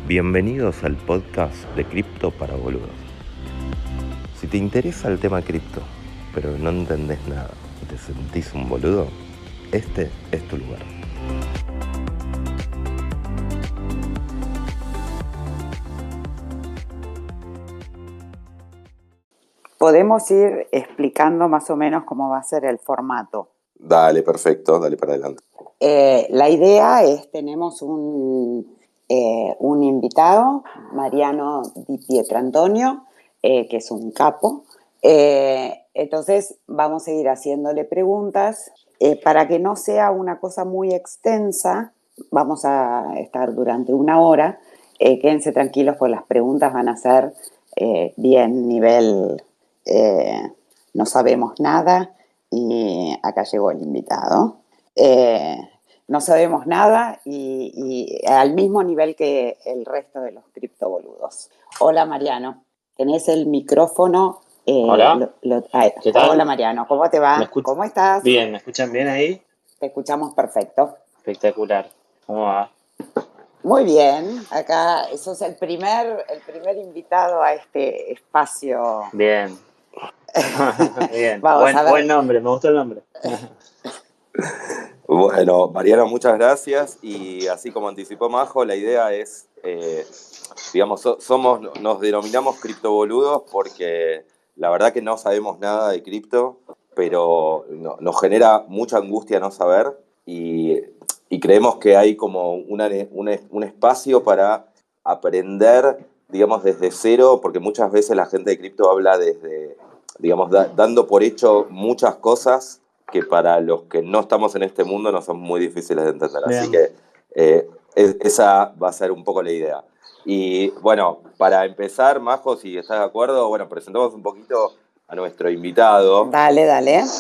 Bienvenidos al podcast de Cripto para Boludos. Si te interesa el tema cripto, pero no entendés nada y te sentís un boludo, este es tu lugar. Podemos ir explicando más o menos cómo va a ser el formato. Dale, perfecto, dale para adelante. La idea es, tenemos un invitado, Mariano Di Pietrantonio, que es un capo. Entonces vamos a ir haciéndole preguntas. Para que no sea una cosa muy extensa, vamos a estar durante 1 hora. Quédense tranquilos, pues las preguntas van a ser bien nivel... no sabemos nada y acá llegó el invitado. No sabemos nada y al mismo nivel que el resto de los criptoboludos. Hola Mariano, tenés el micrófono. Hola. ¿Qué tal? Hola Mariano, ¿cómo te va? ¿Cómo estás? Bien, ¿me escuchan bien ahí? Te escuchamos perfecto. Espectacular. ¿Cómo va? Muy bien, acá sos el primer invitado a este espacio. Bien. Bien. Vamos a ver. Buen nombre, me gustó el nombre. Bueno, Mariano, muchas gracias. Y así como anticipó Majo, la idea es, nos denominamos criptoboludos porque la verdad que no sabemos nada de cripto, pero nos genera mucha angustia no saber y creemos que hay como un espacio para aprender, digamos, desde cero, porque muchas veces la gente de cripto habla desde, digamos, dando por hecho muchas cosas que para los que no estamos en este mundo no son muy difíciles de entender. Bien. Así que esa va a ser un poco la idea. Y bueno, para empezar, Majo, si estás de acuerdo, bueno, presentamos un poquito a nuestro invitado. Dale.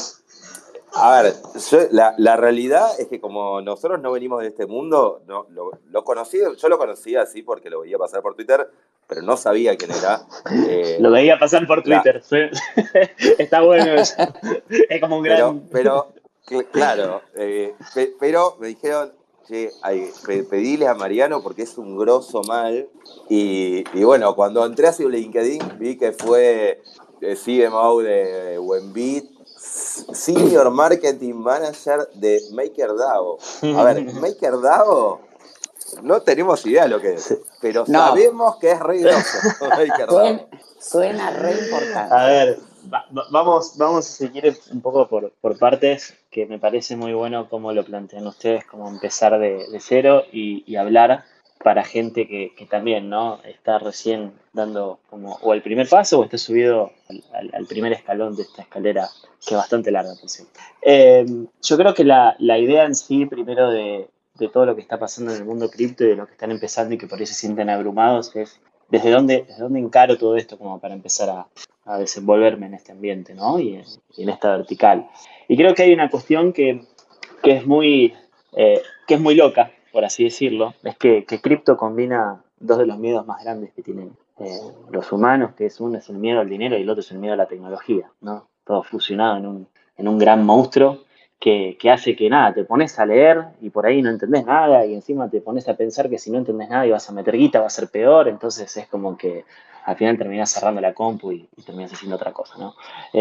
A ver, la realidad es que como nosotros no venimos de este mundo, yo lo conocía así porque lo veía pasar por Twitter, pero no sabía quién era. Lo veía pasar por Twitter. Está bueno eso. Es como un gran... Claro, pero me dijeron, che, pedile a Mariano porque es un grosso mal. Y bueno, cuando entré a su LinkedIn vi que fue CMO de Wenbit, Senior Marketing Manager de MakerDAO. A ver, MakerDAO no tenemos idea de lo que es, pero sabemos que es re grosso. MakerDAO. Suena re importante. A ver, vamos si quiere un poco por partes, que me parece muy bueno cómo lo plantean ustedes, cómo empezar de cero y hablar para gente que también, ¿no? Está recién dando como o el primer paso o está subido al primer escalón de esta escalera, que es bastante larga, por cierto. Yo creo que la idea en sí, primero de todo lo que está pasando en el mundo cripto y de lo que están empezando y que por ahí se sienten abrumados, es desde dónde encaro todo esto como para empezar a desenvolverme en este ambiente, ¿no? Y en esta vertical. Y creo que hay una cuestión que es muy loca, por así decirlo, es que cripto combina dos de los miedos más grandes que tienen los humanos, que uno es el miedo al dinero y el otro es el miedo a la tecnología, ¿no? Todo fusionado en un gran monstruo que hace que nada, te pones a leer y por ahí no entendés nada y encima te pones a pensar que si no entendés nada y vas a meter guita va a ser peor, entonces es como que al final terminás cerrando la compu y terminás haciendo otra cosa, ¿no?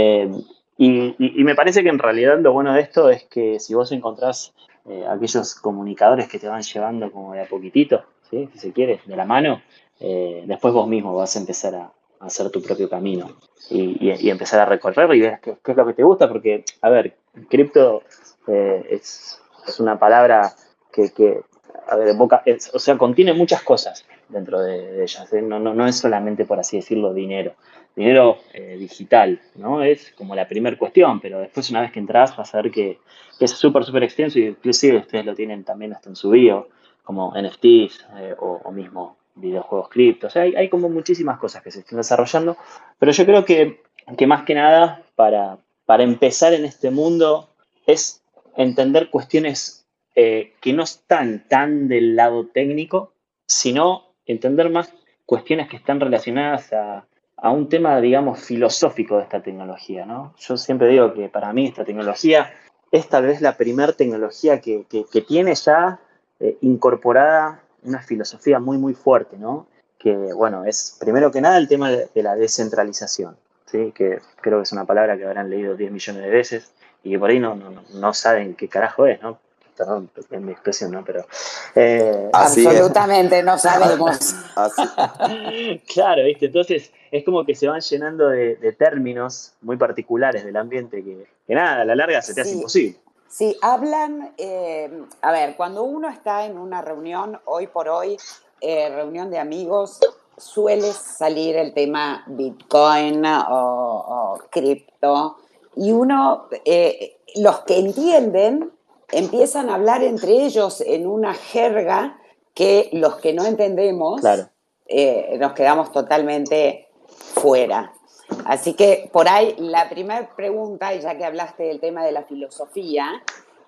Y me parece que en realidad lo bueno de esto es que si vos encontrás aquellos comunicadores que te van llevando como de a poquitito, ¿sí? Si se quiere, de la mano, después vos mismo vas a empezar a hacer tu propio camino y empezar a recorrer y ver qué es lo que te gusta, porque, a ver, cripto es una palabra que a ver, o sea, contiene muchas cosas dentro de ellas, ¿eh? No es solamente, por así decirlo, dinero digital, ¿no? Es como la primera cuestión, pero después una vez que entras vas a ver que es súper extenso y inclusive ustedes lo tienen también hasta en su bio, como NFTs o mismo videojuegos cripto. O sea, hay como muchísimas cosas que se están desarrollando, pero yo creo que más que nada para empezar en este mundo es entender cuestiones que no están tan del lado técnico, sino entender más cuestiones que están relacionadas a un tema, digamos, filosófico de esta tecnología, ¿no? Yo siempre digo que para mí esta tecnología es tal vez la primera tecnología que tiene ya incorporada una filosofía muy, muy fuerte, ¿no? Que, bueno, es primero que nada el tema de la descentralización, ¿sí? Que creo que es una palabra que habrán leído 10 millones de veces y que por ahí no saben qué carajo es, ¿no? Perdón, es mi expresión, ¿no? Pero... Así es. Absolutamente no sabemos. Así, Claro, ¿viste? Entonces es como que se van llenando de términos muy particulares del ambiente que nada, a la larga se te hace Sí, imposible. sí, hablan, a ver, cuando uno está en una reunión, hoy por hoy, reunión de amigos, suele salir el tema Bitcoin o cripto, y uno, los que entienden, empiezan a hablar entre ellos en una jerga que los que no entendemos Claro. nos quedamos totalmente fuera. Así que por ahí la primera pregunta, y ya que hablaste del tema de la filosofía,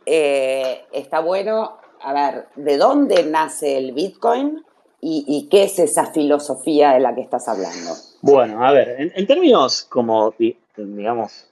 está bueno, a ver, ¿de dónde nace el Bitcoin y qué es esa filosofía de la que estás hablando? Bueno, a ver, en términos como, digamos,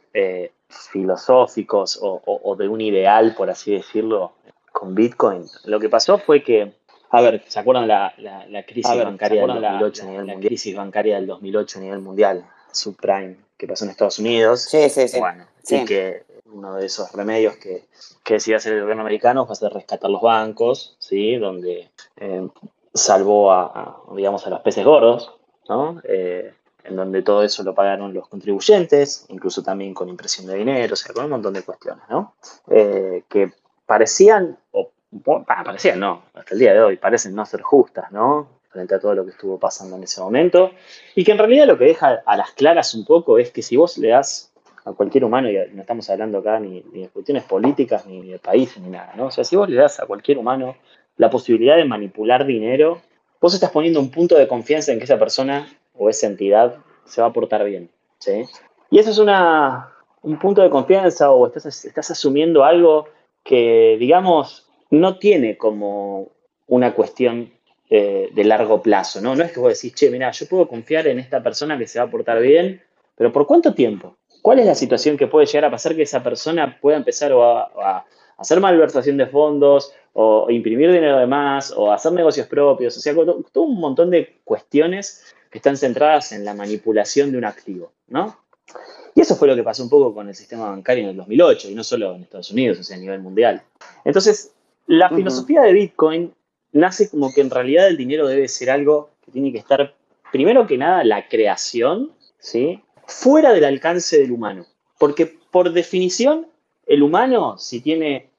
filosóficos o de un ideal, por así decirlo, con Bitcoin, lo que pasó fue que, a ver, ¿se acuerdan la crisis bancaria del 2008 a nivel mundial? Crisis bancaria del 2008 a nivel mundial, subprime, que pasó en Estados Unidos. Sí, sí, sí. Bueno, Sí. y que uno de esos remedios que decidió hacer el gobierno americano fue hacer rescatar los bancos, ¿sí? Donde salvó digamos, a los peces gordos, ¿no? En donde todo eso lo pagaron los contribuyentes, incluso también con impresión de dinero, o sea, con un montón de cuestiones, ¿no? Que parecían, parecían no, hasta el día de hoy, parecen no ser justas, ¿no? Frente a todo lo que estuvo pasando en ese momento, y que en realidad lo que deja a las claras un poco es que si vos le das a cualquier humano, y no estamos hablando acá ni de cuestiones políticas, ni de países, ni nada, ¿no? O sea, si vos le das a cualquier humano la posibilidad de manipular dinero, vos estás poniendo un punto de confianza en que esa persona o esa entidad se va a portar bien, ¿sí? Y eso es un punto de confianza o estás asumiendo algo que, digamos, no tiene como una cuestión de largo plazo, ¿no? No es que vos decís, che, mirá, yo puedo confiar en esta persona que se va a portar bien, pero ¿por cuánto tiempo? ¿Cuál es la situación que puede llegar a pasar que esa persona pueda empezar a hacer malversación de fondos o imprimir dinero de más o hacer negocios propios? O sea, todo un montón de cuestiones que están centradas en la manipulación de un activo, ¿no? Y eso fue lo que pasó un poco con el sistema bancario en el 2008, y no solo en Estados Unidos, o sea, a nivel mundial. Entonces, la filosofía de Bitcoin nace como que en realidad el dinero debe ser algo que tiene que estar, primero que nada, la creación, ¿sí? Fuera del alcance del humano. Porque por definición, el humano, si tiene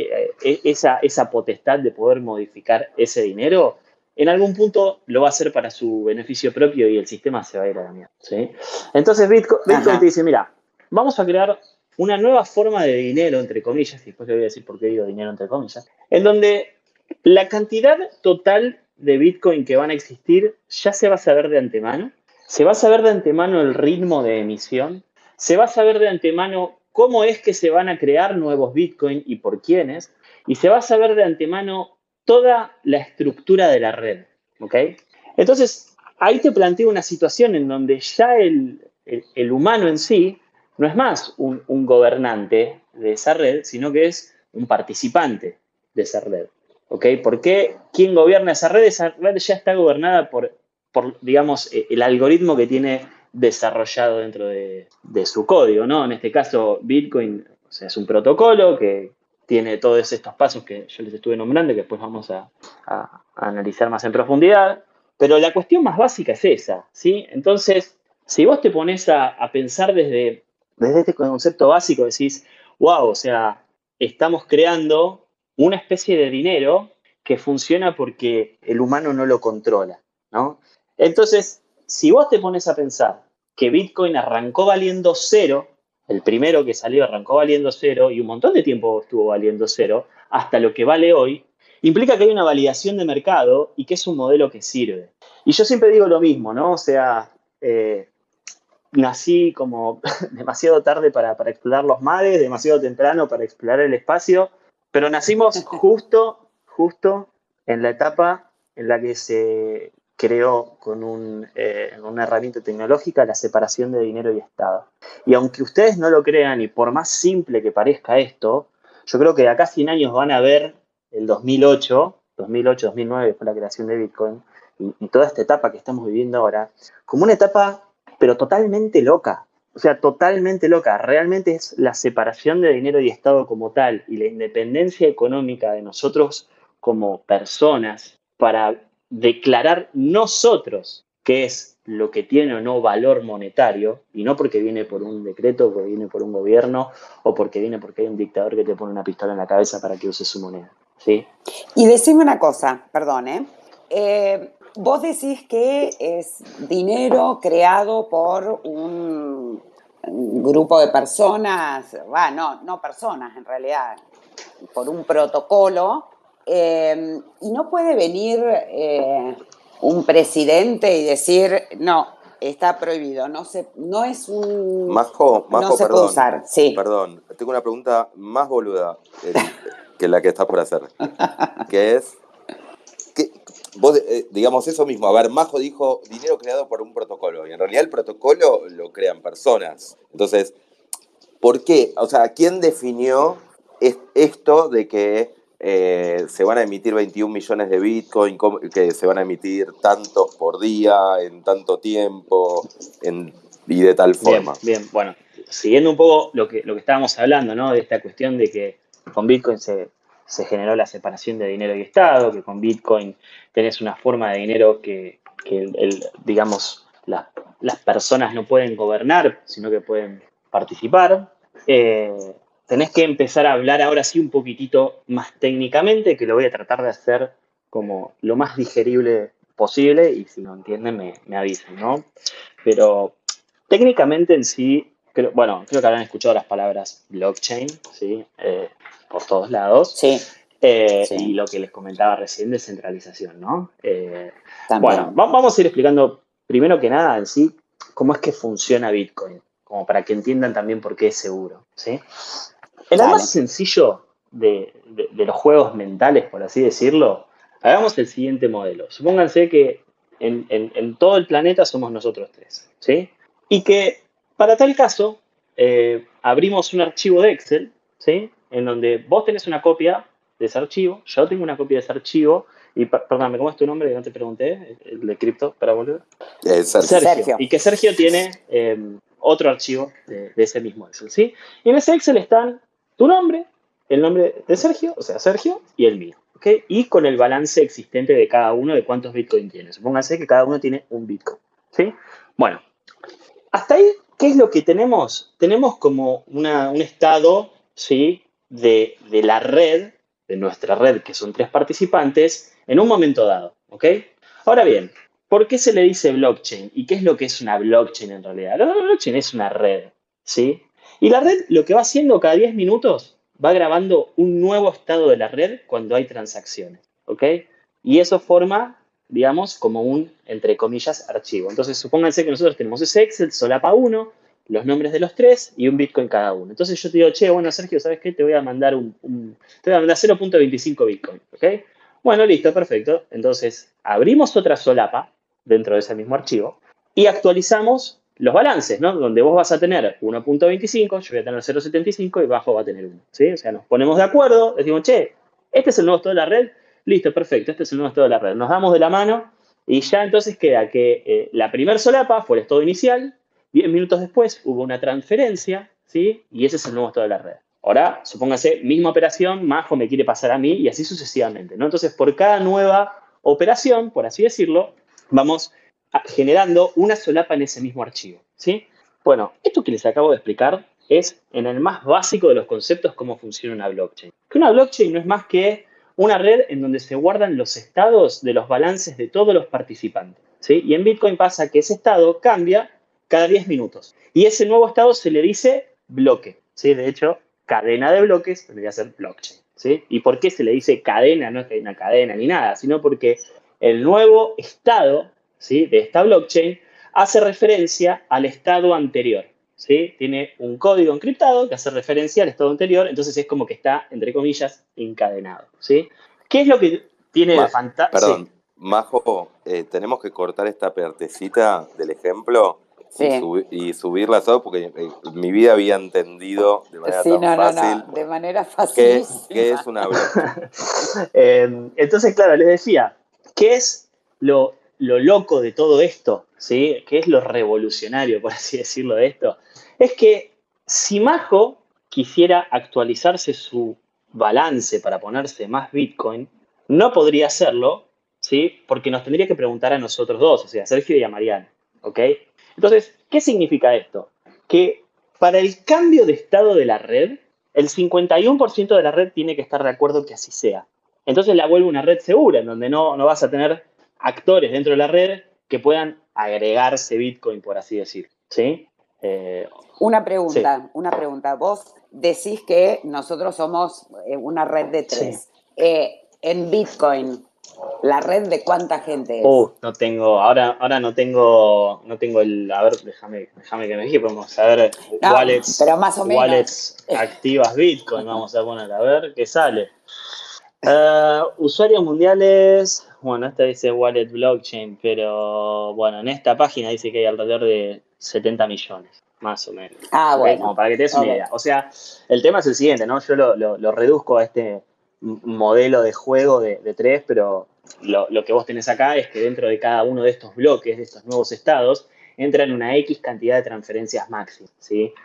esa potestad de poder modificar ese dinero, en algún punto lo va a hacer para su beneficio propio y el sistema se va a ir a la mierda, ¿sí? Entonces Bitcoin te dice, mira, vamos a crear una nueva forma de dinero, entre comillas, y después le voy a decir por qué digo dinero entre comillas, en donde la cantidad total de Bitcoin que van a existir ya se va a saber de antemano, se va a saber de antemano el ritmo de emisión, se va a saber de antemano cómo es que se van a crear nuevos Bitcoin y por quiénes, y se va a saber de antemano toda la estructura de la red, ¿ok? Entonces, ahí te planteo una situación en donde ya el humano en sí no es más un gobernante de esa red, sino que es un participante de esa red, ¿ok? Porque quien gobierna esa red ya está gobernada por digamos, el algoritmo que tiene desarrollado dentro de su código, ¿no? En este caso, Bitcoin, o sea, es un protocolo que tiene todos estos pasos que yo les estuve nombrando, que después vamos a analizar más en profundidad, pero la cuestión más básica es esa, ¿sí? Entonces, si vos te pones a pensar desde este concepto básico, decís, wow, o sea, estamos creando una especie de dinero que funciona porque el humano no lo controla, ¿no? Entonces, si vos te pones a pensar que Bitcoin arrancó valiendo cero, el primero que salió arrancó valiendo cero y un montón de tiempo estuvo valiendo cero, hasta lo que vale hoy, implica que hay una validación de mercado y que es un modelo que sirve. Y yo siempre digo lo mismo, ¿no? O sea, nací como demasiado tarde para explorar los mares, demasiado temprano para explorar el espacio, pero nacimos justo en la etapa en la que se creó con una herramienta tecnológica la separación de dinero y Estado. Y aunque ustedes no lo crean, y por más simple que parezca esto, yo creo que de acá a 100 años van a ver el 2008 2008, 2009 fue la creación de Bitcoin, y toda esta etapa que estamos viviendo ahora, como una etapa, pero totalmente loca. O sea, totalmente loca. Realmente es la separación de dinero y Estado como tal y la independencia económica de nosotros como personas para declarar nosotros qué es lo que tiene o no valor monetario, y no porque viene por un decreto, porque viene por un gobierno, o porque viene porque hay un dictador que te pone una pistola en la cabeza para que uses su moneda. ¿Sí? Y decime una cosa, perdón, vos decís que es dinero creado por un grupo de personas, no personas en realidad, por un protocolo, y no puede venir un presidente y decir, no, está prohibido, no es un... Majo, no se puede perdón, usar, sí. tengo una pregunta más boluda que la que estás por hacer, que es, que vos, digamos eso mismo, a ver, Majo dijo dinero creado por un protocolo, y en realidad el protocolo lo crean personas. Entonces, ¿por qué? O sea, ¿quién definió esto de que se van a emitir 21 millones de Bitcoin, que se van a emitir tantos por día, en tanto tiempo, y de tal Bien, forma? bien. Bueno, siguiendo un poco lo que estábamos hablando, ¿no? De esta cuestión de que con Bitcoin se generó la separación de dinero y Estado, que con Bitcoin tenés una forma de dinero que digamos, las personas no pueden gobernar, sino que pueden participar. Tenés que empezar a hablar ahora sí un poquitito más técnicamente, que lo voy a tratar de hacer como lo más digerible posible, y si no entienden me avisan, ¿no? Pero técnicamente en sí, creo que habrán escuchado las palabras blockchain, ¿sí? Por todos lados. Sí, Y sí, lo que les comentaba recién, descentralización, ¿no? Bueno, también. vamos a ir explicando primero que nada en sí cómo es que funciona Bitcoin, como para que entiendan también por qué es seguro, ¿sí? El más Dale. sencillo de los juegos mentales, por así decirlo, hagamos el siguiente modelo. Supónganse que en todo el planeta somos nosotros tres, ¿sí? Y que para tal caso abrimos un archivo de Excel, ¿sí? En donde vos tenés una copia de ese archivo, yo tengo una copia de ese archivo, y perdóname, ¿cómo es tu nombre? Que no te pregunté, el de cripto, para volver. Sergio. Sergio. Sergio. Y que Sergio tiene otro archivo de ese mismo Excel, ¿sí? Y en ese Excel están tu nombre, el nombre de Sergio, o sea, Sergio, y el mío, ¿ok? Y con el balance existente de cada uno de cuántos Bitcoin tiene. Supónganse que cada uno tiene un Bitcoin, ¿sí? Bueno, hasta ahí, ¿qué es lo que tenemos? Tenemos como un estado, ¿sí? De la red, de nuestra red, que son tres participantes, en un momento dado, ¿ok? Ahora bien, ¿por qué se le dice blockchain? ¿Y qué es lo que es una blockchain en realidad? La blockchain es una red, ¿sí? Y la red lo que va haciendo cada 10 minutos, va grabando un nuevo estado de la red cuando hay transacciones, ¿ok? Y eso forma, digamos, como un, entre comillas, archivo. Entonces, supónganse que nosotros tenemos ese Excel, solapa 1, los nombres de los tres y un Bitcoin cada uno. Entonces yo te digo, che, bueno, Sergio, ¿sabes qué? Te voy a mandar te voy a mandar 0.25 Bitcoin, ¿ok? Bueno, listo, perfecto. Entonces, abrimos otra solapa dentro de ese mismo archivo y actualizamos los balances, ¿no? Donde vos vas a tener 1.25, yo voy a tener 0.75 y bajo va a tener 1, ¿sí? O sea, nos ponemos de acuerdo, decimos, che, este es el nuevo estado de la red, listo, perfecto, este es el nuevo estado de la red. Nos damos de la mano y ya entonces queda que la primer solapa fue el estado inicial, 10 minutos después hubo una transferencia, ¿sí? Y ese es el nuevo estado de la red. Ahora, supóngase, misma operación, Majo me quiere pasar a mí y así sucesivamente, ¿no? Entonces, por cada nueva operación, por así decirlo, vamos generando una solapa en ese mismo archivo, ¿sí? Bueno, esto que les acabo de explicar es en el más básico de los conceptos cómo funciona una blockchain. Que una blockchain no es más que una red en donde se guardan los estados de los balances de todos los participantes, ¿sí? Y en Bitcoin pasa que ese estado cambia cada 10 minutos. Y ese nuevo estado se le dice bloque, ¿sí? De hecho, cadena de bloques tendría que ser blockchain, ¿sí? ¿Y por qué se le dice cadena? No es que hay una cadena ni nada, sino porque el nuevo estado, ¿sí? De esta blockchain hace referencia al estado anterior, ¿sí? Tiene un código encriptado que hace referencia al estado anterior, entonces es como que está, entre comillas, encadenado, ¿sí? ¿Qué es lo que tiene de fantástico? Sí. Perdón, Majo, tenemos que cortar esta partecita del ejemplo Sí. y subirlas a porque mi vida había entendido de manera tan fácil. De manera facilísima. ¿Qué es una blockchain? Entonces, claro, les decía, ¿qué es lo loco de todo esto? ¿Sí? ¿Qué es lo revolucionario, por así decirlo, de esto? Es que si Majo quisiera actualizarse su balance para ponerse más Bitcoin, no podría hacerlo, ¿sí? Porque nos tendría que preguntar a nosotros dos, o sea, a Sergio y a Mariana, ¿ok? Entonces, ¿qué significa esto? Que para el cambio de estado de la red, el 51% de la red tiene que estar de acuerdo que así sea. Entonces la vuelve una red segura, en donde no vas a tener actores dentro de la red que puedan agregarse Bitcoin, por así decir. ¿Sí? Una pregunta. Vos decís que nosotros somos una red de 3. Sí. En Bitcoin, ¿la red de cuánta gente es? No tengo, ahora no tengo el, a ver, déjame que me fije, vamos a ver, wallets, pero más o menos. Wallets activas Bitcoin, vamos a poner, a ver qué sale. Usuarios mundiales, bueno, esta dice wallet blockchain, pero bueno, en esta página dice que hay alrededor de 70 millones, más o menos. Bueno. Como para que te des una idea. O sea, el tema es el siguiente, ¿no? Yo lo reduzco a este modelo de juego de 3, pero lo que vos tenés acá es que dentro de cada uno de estos bloques, de estos nuevos estados, entran una X cantidad de transferencias máximas, ¿sí?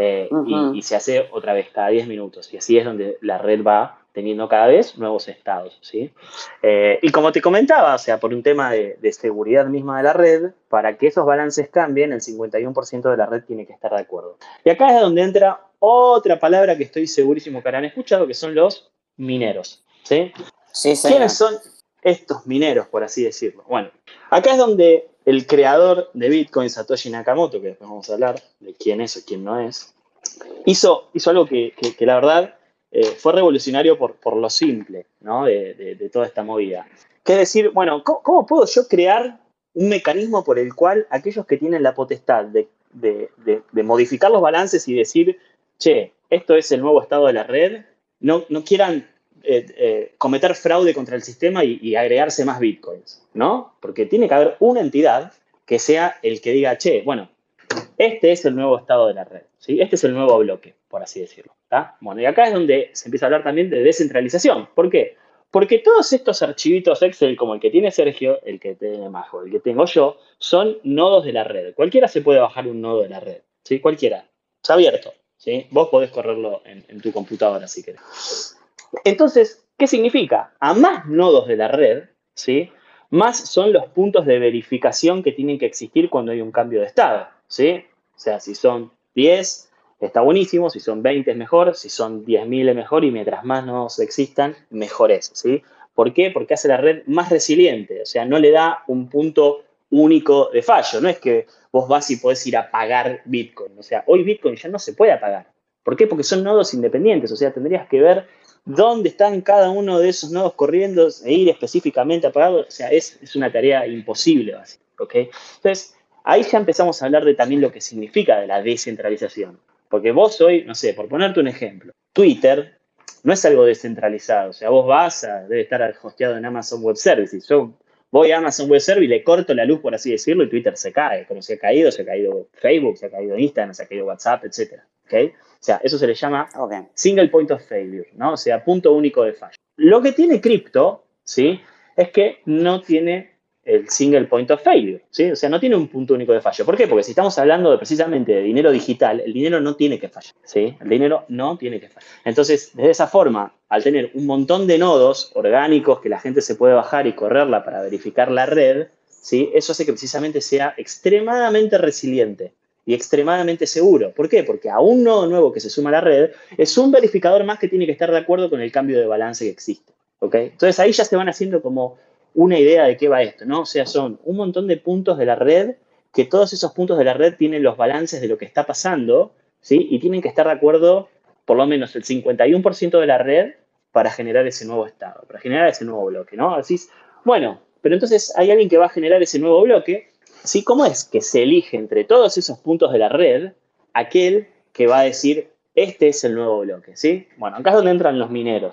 Y se hace otra vez cada 10 minutos. Y así es donde la red va teniendo cada vez nuevos estados, ¿sí? Y como te comentaba, o sea, por un tema de seguridad misma de la red, para que esos balances cambien, el 51% de la red tiene que estar de acuerdo. Y acá es donde entra otra palabra que estoy segurísimo que habrán escuchado, que son los mineros, ¿sí? Sí, señor. ¿Quiénes son estos mineros, por así decirlo? Bueno, acá es donde el creador de Bitcoin, Satoshi Nakamoto, que después vamos a hablar de quién es o quién no es, hizo algo que la verdad fue revolucionario por lo simple, ¿no? de toda esta movida. Que es decir, bueno, ¿cómo puedo yo crear un mecanismo por el cual aquellos que tienen la potestad de modificar los balances y decir, che, esto es el nuevo estado de la red, no quieran cometer fraude contra el sistema y agregarse más bitcoins, ¿no? Porque tiene que haber una entidad que sea el que diga, che, bueno, este es el nuevo estado de la red, ¿sí? Este es el nuevo bloque, por así decirlo, ¿tá? Bueno, y acá es donde se empieza a hablar también de descentralización. ¿Por qué? Porque todos estos archivitos Excel, como el que tiene Sergio, el que tiene Majo, el que tengo yo, son nodos de la red. Cualquiera se puede bajar un nodo de la red, ¿sí? Cualquiera. Es abierto, ¿sí? Vos podés correrlo en tu computadora si querés. Entonces, ¿qué significa? A más nodos de la red, ¿sí? Más son los puntos de verificación que tienen que existir cuando hay un cambio de estado, ¿sí? O sea, si son 10, está buenísimo, si son 20 es mejor, si son 10.000 es mejor y mientras más nodos existan, mejor es, ¿sí? ¿Por qué? Porque hace la red más resiliente, o sea, no le da un punto único de fallo, no es que vos vas y podés ir a pagar Bitcoin, o sea, hoy Bitcoin ya no se puede apagar. ¿Por qué? Porque son nodos independientes, o sea, tendrías que ver dónde están cada uno de esos nodos corriendo e ir específicamente a pagarlo, o sea, es una tarea imposible, ¿ok? Entonces, ahí ya empezamos a hablar de también lo que significa de la descentralización. Porque vos hoy, no sé, por ponerte un ejemplo, Twitter no es algo descentralizado, o sea, vos debe estar hosteado en Amazon Web Services. Yo voy a Amazon Web Services y le corto la luz, por así decirlo, y Twitter se cae, como se ha caído Facebook, se ha caído Instagram, se ha caído WhatsApp, etc. ¿Okay? O sea, eso se le llama single point of failure, ¿no? O sea, punto único de fallo. Lo que tiene cripto, ¿sí? Es que no tiene el single point of failure, ¿sí? O sea, no tiene un punto único de fallo. ¿Por qué? Porque si estamos hablando precisamente de dinero digital, el dinero no tiene que fallar, ¿sí? El dinero no tiene que fallar. Entonces, de esa forma, al tener un montón de nodos orgánicos que la gente se puede bajar y correrla para verificar la red, ¿sí? Eso hace que precisamente sea extremadamente resiliente y extremadamente seguro. ¿Por qué? Porque a un nodo nuevo que se suma a la red es un verificador más que tiene que estar de acuerdo con el cambio de balance que existe, ¿ok? Entonces ahí ya se van haciendo como una idea de qué va esto, ¿no? O sea, son un montón de puntos de la red que todos esos puntos de la red tienen los balances de lo que está pasando, ¿sí? Y tienen que estar de acuerdo por lo menos el 51% de la red para generar ese nuevo estado, para generar ese nuevo bloque, ¿no? Así es, bueno, pero entonces hay alguien que va a generar ese nuevo bloque, ¿sí? ¿Cómo es que se elige entre todos esos puntos de la red aquel que va a decir, este es el nuevo bloque, ¿sí? Bueno, acá es donde entran los mineros.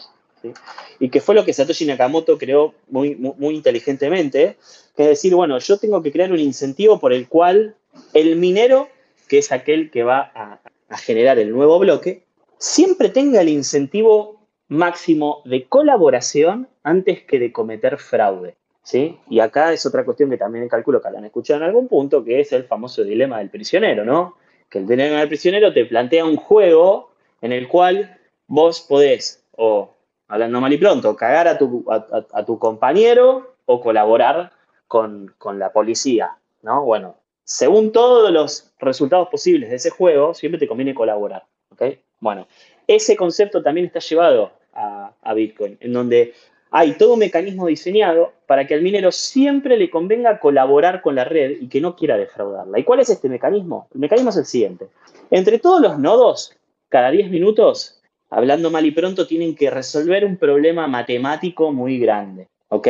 ¿sí? Y que fue lo que Satoshi Nakamoto creó muy inteligentemente, que es decir, bueno, yo tengo que crear un incentivo por el cual el minero, que es aquel que va a generar el nuevo bloque, siempre tenga el incentivo máximo de colaboración antes que de cometer fraude, ¿sí? Y acá es otra cuestión que también calculo que la han escuchado en algún punto, que es el famoso dilema del prisionero, ¿no? Que el dilema del prisionero te plantea un juego en el cual vos podés, o hablando mal y pronto, cagar a tu compañero o colaborar con la policía, ¿no? Bueno, según todos los resultados posibles de ese juego, siempre te conviene colaborar, ¿ok? Bueno, ese concepto también está llevado a Bitcoin, en donde hay todo un mecanismo diseñado para que al minero siempre le convenga colaborar con la red y que no quiera defraudarla. ¿Y cuál es este mecanismo? El mecanismo es el siguiente. Entre todos los nodos, cada 10 minutos, hablando mal y pronto, tienen que resolver un problema matemático muy grande, ¿ok?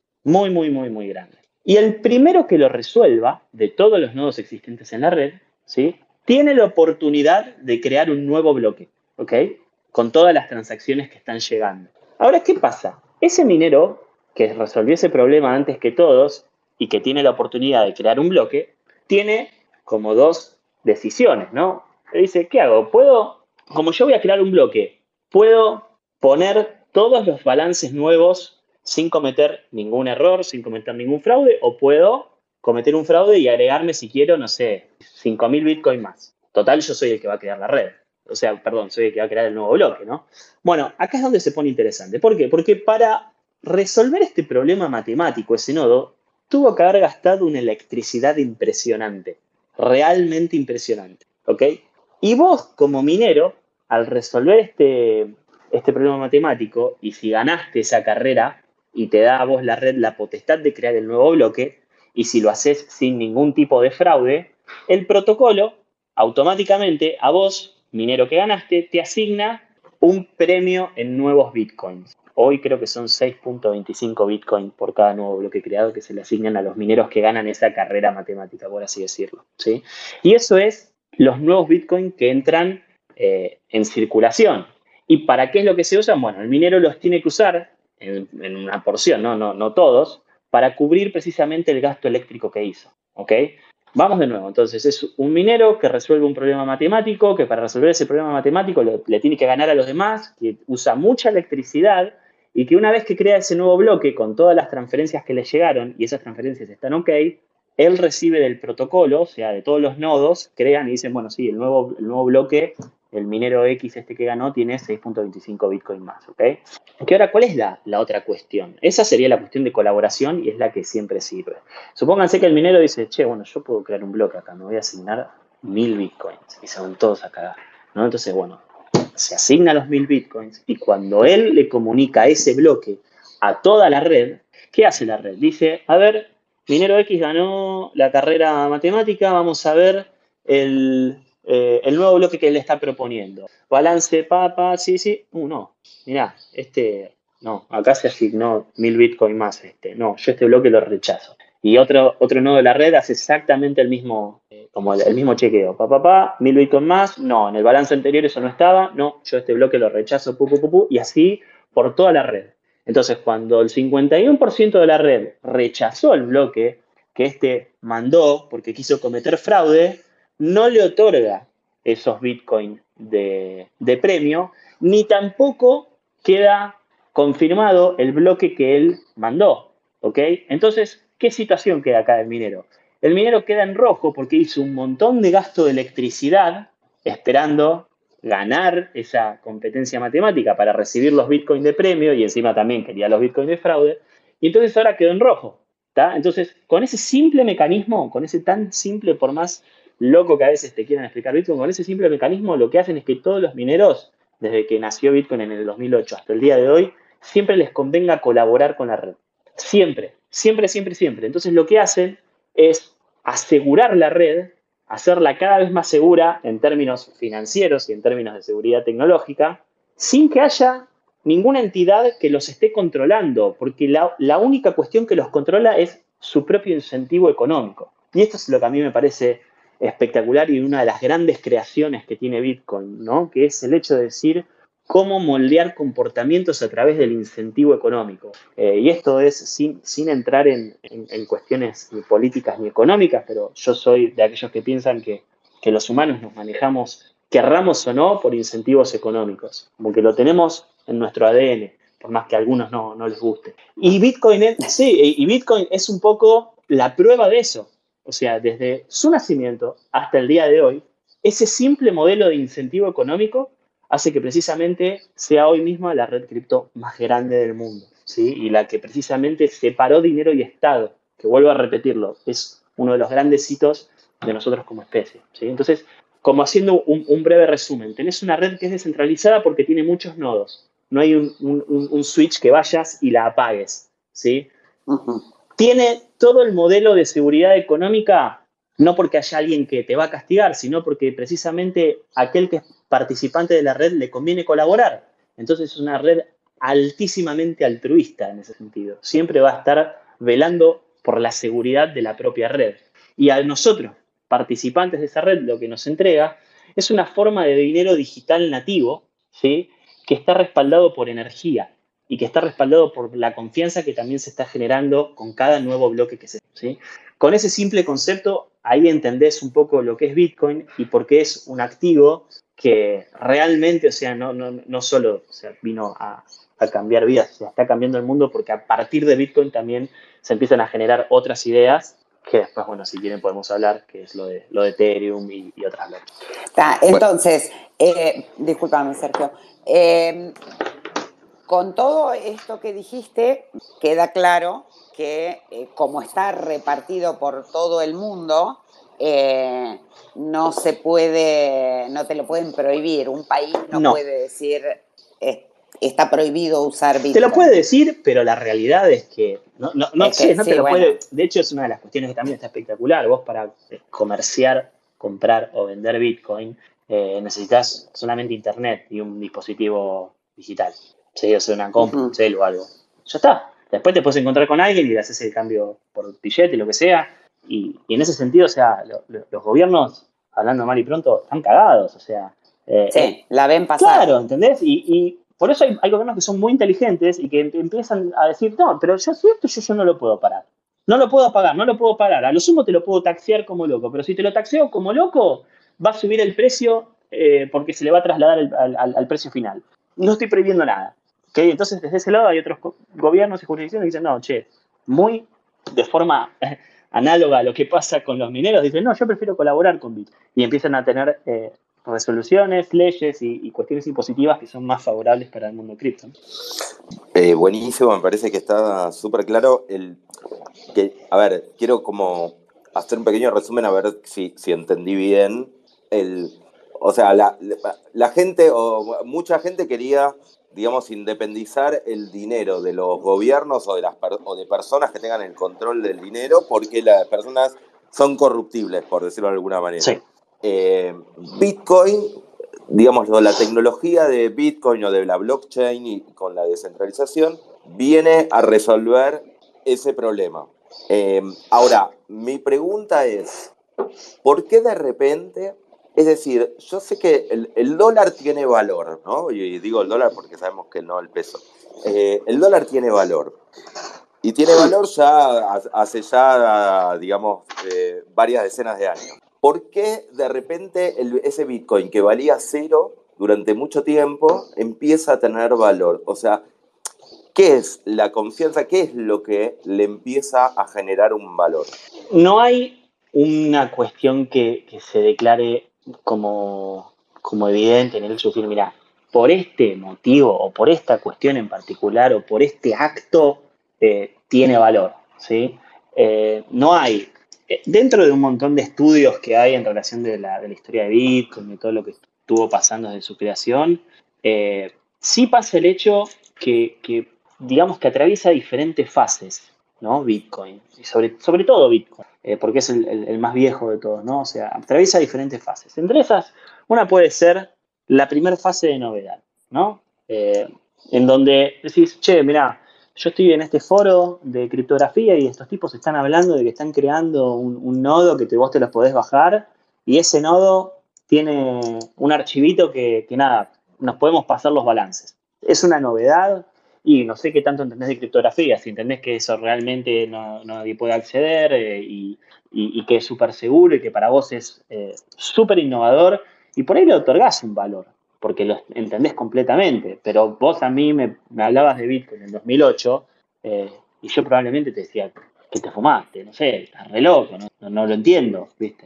Muy grande. Y el primero que lo resuelva, de todos los nodos existentes en la red, ¿sí? Tiene la oportunidad de crear un nuevo bloque, ¿ok? Con todas las transacciones que están llegando. Ahora, ¿qué pasa? Ese minero que resolvió ese problema antes que todos y que tiene la oportunidad de crear un bloque, tiene como dos decisiones, ¿no? Le dice, ¿qué hago? Como yo voy a crear un bloque, puedo poner todos los balances nuevos sin cometer ningún error, sin cometer ningún fraude, o puedo cometer un fraude y agregarme, si quiero, no sé, 5.000 Bitcoin más. Total, yo soy el que va a crear la red. O sea, perdón, soy el que va a crear el nuevo bloque, ¿no? Bueno, acá es donde se pone interesante. ¿Por qué? Porque para resolver este problema matemático, ese nodo tuvo que haber gastado una electricidad impresionante, realmente impresionante, ¿ok? Y vos, como minero, al resolver este problema matemático, y si ganaste esa carrera y te da a vos la red la potestad de crear el nuevo bloque, y si lo haces sin ningún tipo de fraude, el protocolo automáticamente a vos, minero que ganaste, te asigna un premio en nuevos bitcoins. Hoy creo que son 6.25 bitcoins por cada nuevo bloque creado que se le asignan a los mineros que ganan esa carrera matemática, por así decirlo, ¿sí? Y eso es los nuevos bitcoins que entran en circulación. ¿Y para qué es lo que se usan? Bueno, el minero los tiene que usar en una porción, no todos, para cubrir precisamente el gasto eléctrico que hizo, ¿ok? Vamos de nuevo, entonces es un minero que resuelve un problema matemático, que para resolver ese problema matemático le tiene que ganar a los demás, que usa mucha electricidad y que una vez que crea ese nuevo bloque con todas las transferencias que le llegaron y esas transferencias están ok, él recibe del protocolo, o sea, de todos los nodos, crean y dicen, bueno, sí, el nuevo bloque, el minero X este que ganó, tiene 6.25 Bitcoin más, ¿ok? Que ahora, ¿cuál es la otra cuestión? Esa sería la cuestión de colaboración y es la que siempre sirve. Supónganse que el minero dice, che, bueno, yo puedo crear un bloque acá, me voy a asignar 1.000 Bitcoins y se van todos a cagar, ¿no? Entonces, bueno, se asigna los 1.000 Bitcoins y cuando él le comunica ese bloque a toda la red, ¿qué hace la red? Dice, a ver, minero X ganó la carrera matemática, vamos a ver el nuevo bloque que él está proponiendo. Balance, sí. No, mirá, no, acá se asignó 1.000 Bitcoin más. No, yo este bloque lo rechazo. Y otro nodo de la red hace exactamente el mismo, como el mismo chequeo. 1.000 Bitcoin más, no, en el balance anterior eso no estaba, no, yo este bloque lo rechazo, y así por toda la red. Entonces, cuando el 51% de la red rechazó el bloque que mandó porque quiso cometer fraude, no le otorga esos Bitcoin de premio, ni tampoco queda confirmado el bloque que él mandó, ¿ok? Entonces, ¿qué situación queda acá del minero? El minero queda en rojo porque hizo un montón de gasto de electricidad esperando ganar esa competencia matemática para recibir los bitcoins de premio y encima también quería los bitcoins de fraude, y entonces ahora quedó en rojo, ¿tá? Entonces, con ese simple mecanismo, con ese tan simple, por más loco que a veces te quieran explicar Bitcoin, con ese simple mecanismo lo que hacen es que todos los mineros, desde que nació Bitcoin en el 2008 hasta el día de hoy, siempre les convenga colaborar con la red. Siempre. Entonces lo que hacen es asegurar la red, hacerla cada vez más segura en términos financieros y en términos de seguridad tecnológica, sin que haya ninguna entidad que los esté controlando, porque la única cuestión que los controla es su propio incentivo económico. Y esto es lo que a mí me parece espectacular y una de las grandes creaciones que tiene Bitcoin, ¿no? Que es el hecho de decir, cómo moldear comportamientos a través del incentivo económico. Y esto es sin entrar en cuestiones ni políticas ni económicas, pero yo soy de aquellos que piensan que los humanos nos manejamos, querramos o no, por incentivos económicos, como que lo tenemos en nuestro ADN, por más que a algunos no les guste. Y Bitcoin es un poco la prueba de eso. O sea, desde su nacimiento hasta el día de hoy, ese simple modelo de incentivo económico hace que precisamente sea hoy misma la red cripto más grande del mundo, ¿sí? Y la que precisamente separó dinero y Estado, que vuelvo a repetirlo, es uno de los grandes hitos de nosotros como especie, ¿sí? Entonces, como haciendo un breve resumen, tenés una red que es descentralizada porque tiene muchos nodos. No hay un switch que vayas y la apagues, ¿sí? Ujú. Tiene todo el modelo de seguridad económica, no porque haya alguien que te va a castigar, sino porque precisamente aquel que es participante de la red le conviene colaborar. Entonces es una red altísimamente altruista en ese sentido. Siempre va a estar velando por la seguridad de la propia red. Y a nosotros, participantes de esa red, lo que nos entrega es una forma de dinero digital nativo, ¿sí? Que está respaldado por energía y que está respaldado por la confianza que también se está generando con cada nuevo bloque que se hace, ¿sí? Con ese simple concepto, ahí entendés un poco lo que es Bitcoin y por qué es un activo que realmente, o sea, no solo, o sea, vino a cambiar vidas, o sea, está cambiando el mundo porque a partir de Bitcoin también se empiezan a generar otras ideas que después, bueno, si quieren podemos hablar, que es lo de Ethereum y otras blockchains. Entonces, discúlpame, Sergio. Con todo esto que dijiste, queda claro que como está repartido por todo el mundo, no se puede, no te lo pueden prohibir. Un país no No, puede decir está prohibido usar Bitcoin. te lo puede decir, pero la realidad es que Es que, no sí, te lo bueno. puede. De hecho, es una de las cuestiones que también está espectacular. Vos para comerciar, comprar o vender Bitcoin necesitas solamente internet y un dispositivo digital. ¿Sí? O sea, una compu, un celu o algo. Ya está. Después te puedes encontrar con alguien y le haces el cambio por billete, lo que sea. Y en ese sentido, o sea, los gobiernos, hablando mal y pronto, están cagados. O sea, Sí, la ven pasar. claro, ¿entendés? Y por eso hay gobiernos que son muy inteligentes y que empiezan a decir, no, pero yo cierto, yo no lo puedo parar. No lo puedo pagar, no lo puedo parar. A lo sumo te lo puedo taxear como loco, pero si te lo taxeo como loco, va a subir el precio porque se le va a trasladar al precio final. No estoy prohibiendo nada. ¿Okay? Entonces, desde ese lado hay otros gobiernos y jurisdicciones que dicen, no, che, muy de forma análoga a lo que pasa con los mineros, dicen, no, yo prefiero colaborar con Bitcoin. Y empiezan a tener resoluciones, leyes y cuestiones impositivas que son más favorables para el mundo cripto. Buenísimo, me parece que está súper claro. A ver, quiero como hacer un pequeño resumen a ver si entendí bien. O sea, la gente o mucha gente quería, digamos, independizar el dinero de los gobiernos o de personas que tengan el control del dinero porque las personas son corruptibles, por decirlo de alguna manera. Sí. Bitcoin, digamos, la tecnología de Bitcoin o de la blockchain y con la descentralización viene a resolver ese problema. Ahora, mi pregunta es, ¿por qué de repente? Es decir, yo sé que el dólar tiene valor, ¿no? Y digo el dólar porque sabemos que no el peso. El dólar tiene valor. Y tiene valor ya hace ya, digamos, varias decenas de años. ¿Por qué de repente ese Bitcoin que valía 0 durante mucho tiempo empieza a tener valor? O sea, ¿qué es la confianza? ¿Qué es lo que le empieza a generar un valor? No hay una cuestión que se declare como evidente en el hecho de decir, mira, por este motivo o por esta cuestión en particular o por este acto tiene valor, ¿sí? No hay. Dentro de un montón de estudios que hay en relación de la historia de Bitcoin y todo lo que estuvo pasando desde su creación, sí pasa el hecho que digamos que atraviesa diferentes fases, ¿no? Bitcoin, y sobre todo Bitcoin, porque es el más viejo de todos, ¿no? O sea, atraviesa diferentes fases. Entre esas, una puede ser la primera fase de novedad, ¿no? En donde decís, che, mirá, yo estoy en este foro de criptografía y estos tipos están hablando de que están creando un nodo que vos te los podés bajar y ese nodo tiene un archivito que nada, nos podemos pasar los balances. Es una novedad y no sé qué tanto entendés de criptografía, si entendés que eso realmente nadie puede acceder y que es súper seguro y que para vos es súper innovador y por ahí le otorgás un valor, porque lo entendés completamente, pero vos a mí me hablabas de Bitcoin en 2008 y yo probablemente te decía que te fumaste, no sé, estás re loco, no lo entiendo, ¿viste?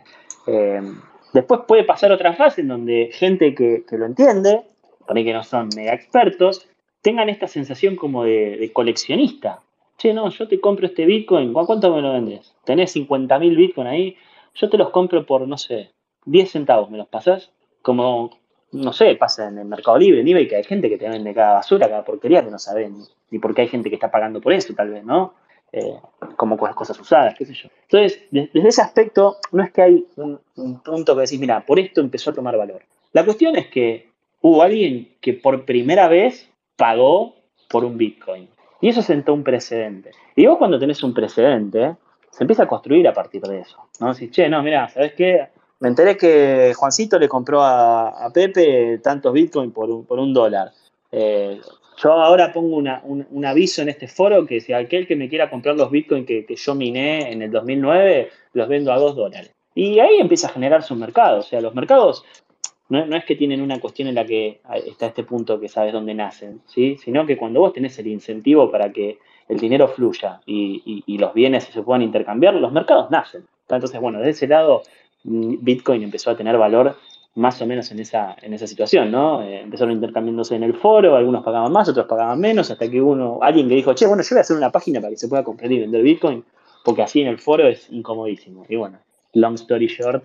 Después puede pasar otra fase en donde gente que lo entiende, por ahí que no son mega expertos, tengan esta sensación como de coleccionista. Che, no, yo te compro este Bitcoin, ¿a cuánto me lo vendes? Tenés 50.000 Bitcoin ahí, yo te los compro por, no sé, 10 centavos, ¿me los pasás? Como, no sé, pasa en el Mercado Libre, en eBay, que hay gente que te vende cada basura, cada porquería que no saben ni por qué hay gente que está pagando por eso, tal vez, ¿no? Como con las cosas usadas, qué sé yo. Entonces, desde ese aspecto, no es que hay un punto que decís, mira, por esto empezó a tomar valor. La cuestión es que hubo alguien que por primera vez pagó por un Bitcoin. Y eso sentó un precedente. Y vos cuando tenés un precedente, se empieza a construir a partir de eso. ¿No? Decís, che, no, mira, ¿sabes qué? Me enteré que Juancito le compró a Pepe tantos Bitcoin por $1. Yo ahora pongo un aviso en este foro que si aquel que me quiera comprar los Bitcoin que yo miné en el 2009, los vendo a $2. Y ahí empieza a generarse un mercado. O sea, los mercados no es que tienen una cuestión en la que está este punto que sabes dónde nacen, ¿sí? Sino que cuando vos tenés el incentivo para que el dinero fluya y los bienes se puedan intercambiar, los mercados nacen. Entonces, bueno, de ese lado, Bitcoin empezó a tener valor más o menos en esa situación, ¿no? Empezaron intercambiándose en el foro, algunos pagaban más, otros pagaban menos, hasta que alguien que dijo, che, bueno, yo voy a hacer una página para que se pueda comprar y vender Bitcoin, porque así en el foro es incomodísimo. Y bueno, long story short,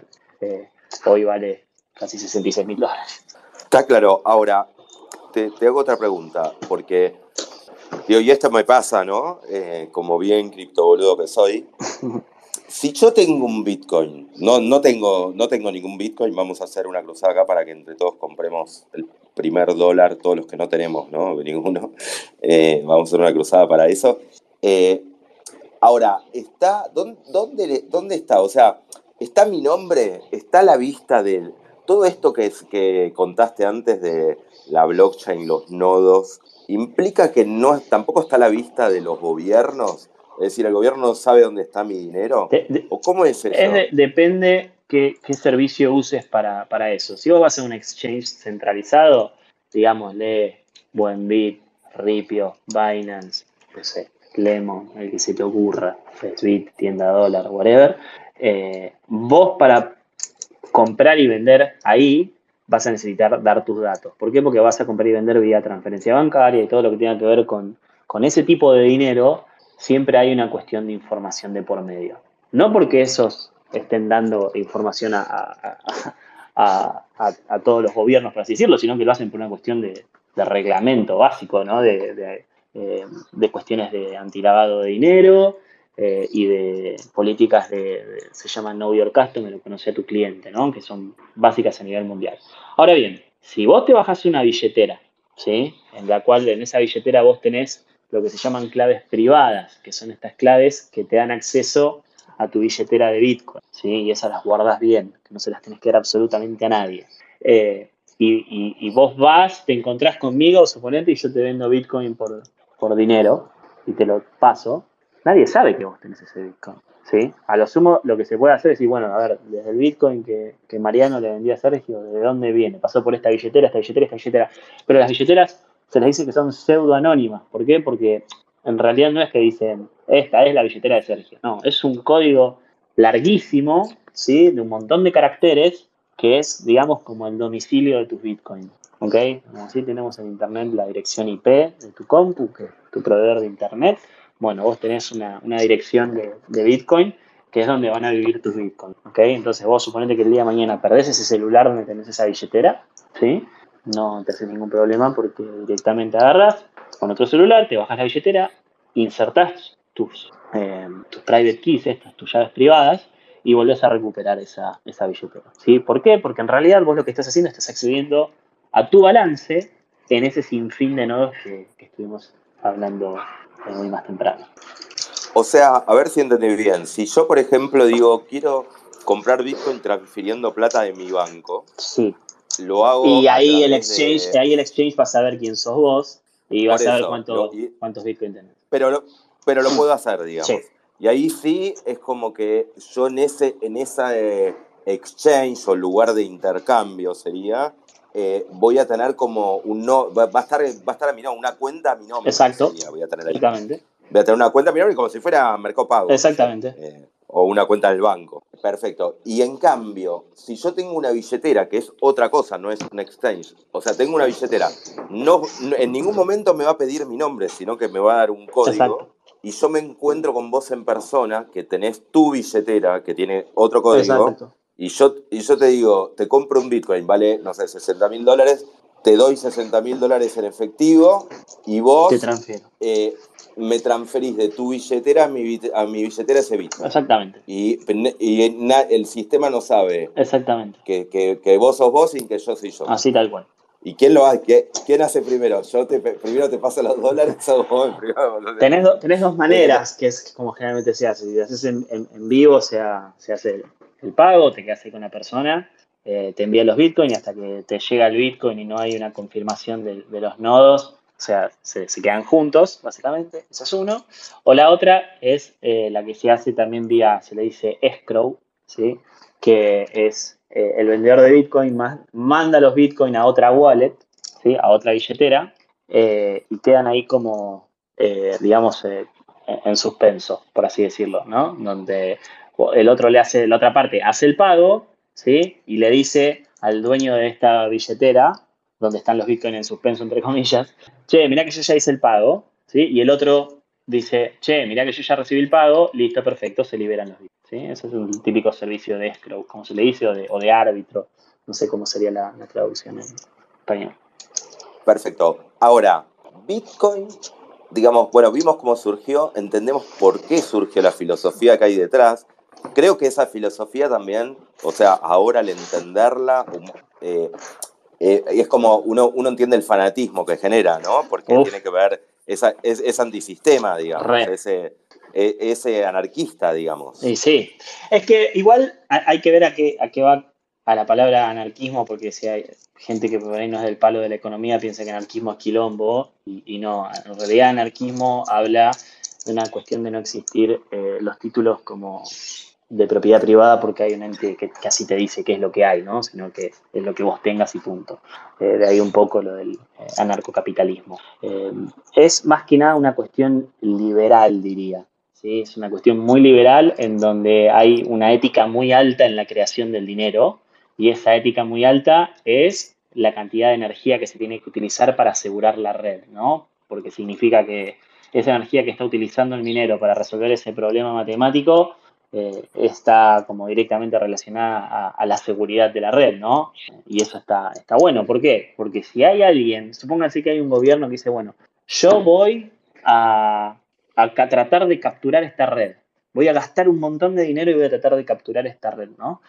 hoy vale casi $66.000. Está claro. Ahora, te hago otra pregunta, porque, digo, y esto me pasa, ¿no? Como bien criptoboludo que soy. Si yo tengo un Bitcoin, no tengo ningún Bitcoin, vamos a hacer una cruzada acá para que entre todos compremos el primer dólar, todos los que no tenemos, ¿no? Ninguno. Vamos a hacer una cruzada para eso. Ahora, ¿dónde está? O sea, ¿está mi nombre? ¿Está a la vista de todo esto que contaste antes de la blockchain, los nodos? ¿Implica que tampoco está a la vista de los gobiernos? Es decir, ¿el gobierno sabe dónde está mi dinero? ¿O cómo es eso? Depende qué servicio uses para eso. Si vos vas a un exchange centralizado, digámosle Buenbit, Ripio, Binance, no sé, Lemon, el que se te ocurra, Fastbit, Tienda Dólar, whatever, vos para comprar y vender ahí vas a necesitar dar tus datos. ¿Por qué? Porque vas a comprar y vender vía transferencia bancaria y todo lo que tenga que ver con ese tipo de dinero, siempre hay una cuestión de información de por medio. No porque esos estén dando información a todos los gobiernos, por así decirlo, sino que lo hacen por una cuestión de reglamento básico, ¿no? De cuestiones de antilavado de dinero y de políticas se llaman Know Your Customer, o conocer a tu cliente, ¿no? Que son básicas a nivel mundial. Ahora bien, si vos te bajás una billetera, ¿sí? En la cual en esa billetera vos tenés lo que se llaman claves privadas, que son estas claves que te dan acceso a tu billetera de Bitcoin, ¿sí? Y esas las guardas bien, que no se las tenés que dar absolutamente a nadie. Y vos vas, te encontrás conmigo, suponete, y yo te vendo Bitcoin por dinero y te lo paso. Nadie sabe que vos tenés ese Bitcoin, ¿sí? A lo sumo, lo que se puede hacer es decir, bueno, a ver, desde el Bitcoin que Mariano le vendía a Sergio, ¿de dónde viene? Pasó por esta billetera, esta billetera, esta billetera. Pero las billeteras se les dice que son pseudoanónimas. ¿Por qué? Porque en realidad no es que dicen, esta es la billetera de Sergio. No, es un código larguísimo, ¿sí? De un montón de caracteres que es, digamos, como el domicilio de tus Bitcoin. ¿Ok? Así tenemos en Internet la dirección IP de tu compu, que es tu proveedor de Internet. Bueno, vos tenés una dirección de Bitcoin que es donde van a vivir tus Bitcoin. ¿Ok? Entonces vos suponete que el día de mañana perdés ese celular donde tenés esa billetera, ¿sí? No te hace ningún problema porque directamente agarras con otro celular, te bajas la billetera, insertás tus private keys, tus llaves privadas, y volvés a recuperar esa billetera. ¿Sí? ¿Por qué? Porque en realidad vos lo que estás haciendo, estás accediendo a tu balance en ese sinfín de nodos que estuvimos hablando muy más temprano. O sea, a ver si entendí bien. Si yo, por ejemplo, digo, quiero comprar Bitcoin transfiriendo plata de mi banco, sí, lo hago Y a ahí través de... ahí el exchange va a saber quién sos vos y va a Por saber eso, cuántos Bitcoin tenés. pero lo puedo hacer, Sí, digamos. Y ahí sí es como que yo en esa exchange o lugar de intercambio sería, voy a tener como un no, va a estar a mi nombre, una cuenta a mi nombre exacto, sería, voy a tener ahí. exactamente, Voy a tener una cuenta a mi nombre como si fuera Mercado Pago, no sé, exactamente, o una cuenta del banco. Perfecto. Y en cambio, si yo tengo una billetera, que es otra cosa, no es un exchange, o sea, tengo una billetera, en ningún momento me va a pedir mi nombre, sino que me va a dar un código, exacto, y yo me encuentro con vos en persona, que tenés tu billetera, que tiene otro código, exacto, y yo te digo, te compro un Bitcoin, vale, no sé, $60.000, te doy $60.000 en efectivo, y te vos transfiero, me transferís de tu billetera a mi billetera ese Bitcoin. exactamente, Y el sistema no sabe exactamente, que vos sos vos sin que yo soy yo. así tal cual. ¿Y quién lo hace? ¿Quién hace primero? ¿Primero te paso los dólares o vos primero? Tenés dos maneras, que es como generalmente se hace. Si haces en vivo, se hace el pago, te quedas ahí con la persona, te envía los bitcoins y hasta que te llega el bitcoin y no hay una confirmación de los nodos, o sea, se quedan juntos, básicamente. Esa es uno. O la otra es la que se hace también vía, se le dice escrow, ¿sí? Que es el vendedor de bitcoin manda los bitcoins a otra wallet, ¿sí? A otra billetera, y quedan ahí como digamos, en suspenso, por así decirlo, ¿no? Donde el otro la otra parte hace el pago, ¿sí? Y le dice al dueño de esta billetera, donde están los bitcoins en suspenso, entre comillas, che, mirá que yo ya hice el pago, ¿sí? Y el otro dice, che, mirá que yo ya recibí el pago, listo, perfecto, se liberan los bitcoins, ¿sí? Ese es un típico servicio de escrow, como se le dice, o de árbitro, no sé cómo sería la traducción en español. Perfecto. Ahora, Bitcoin, digamos, bueno, vimos cómo surgió, entendemos por qué surgió la filosofía que hay detrás. Creo que esa filosofía también, o sea, ahora al entenderla, es como uno entiende el fanatismo que genera, ¿no? Porque tiene Uf, que ver, es antisistema, digamos, re. ese anarquista, digamos. Y sí, es que igual hay que ver a qué va a la palabra anarquismo, porque si hay gente que por ahí no es del palo de la economía, piensa que anarquismo es quilombo, y no, en realidad anarquismo habla de una cuestión de no existir los títulos como de propiedad privada porque hay un ente que así te dice qué es lo que hay, ¿no? Sino que es lo que vos tengas y punto. De ahí un poco lo del anarcocapitalismo. Es más que nada una cuestión liberal, diría. ¿Sí? Es una cuestión muy liberal en donde hay una ética muy alta en la creación del dinero y esa ética muy alta es la cantidad de energía que se tiene que utilizar para asegurar la red, ¿no? Porque significa que esa energía que está utilizando el minero para resolver ese problema matemático está como directamente relacionada a la seguridad de la red, ¿no? Y eso está bueno. ¿Por qué? Porque si hay alguien, supónganse que hay un gobierno que dice, bueno, yo voy a tratar de capturar esta red. Voy a gastar un montón de dinero y voy a tratar de capturar esta red, ¿no?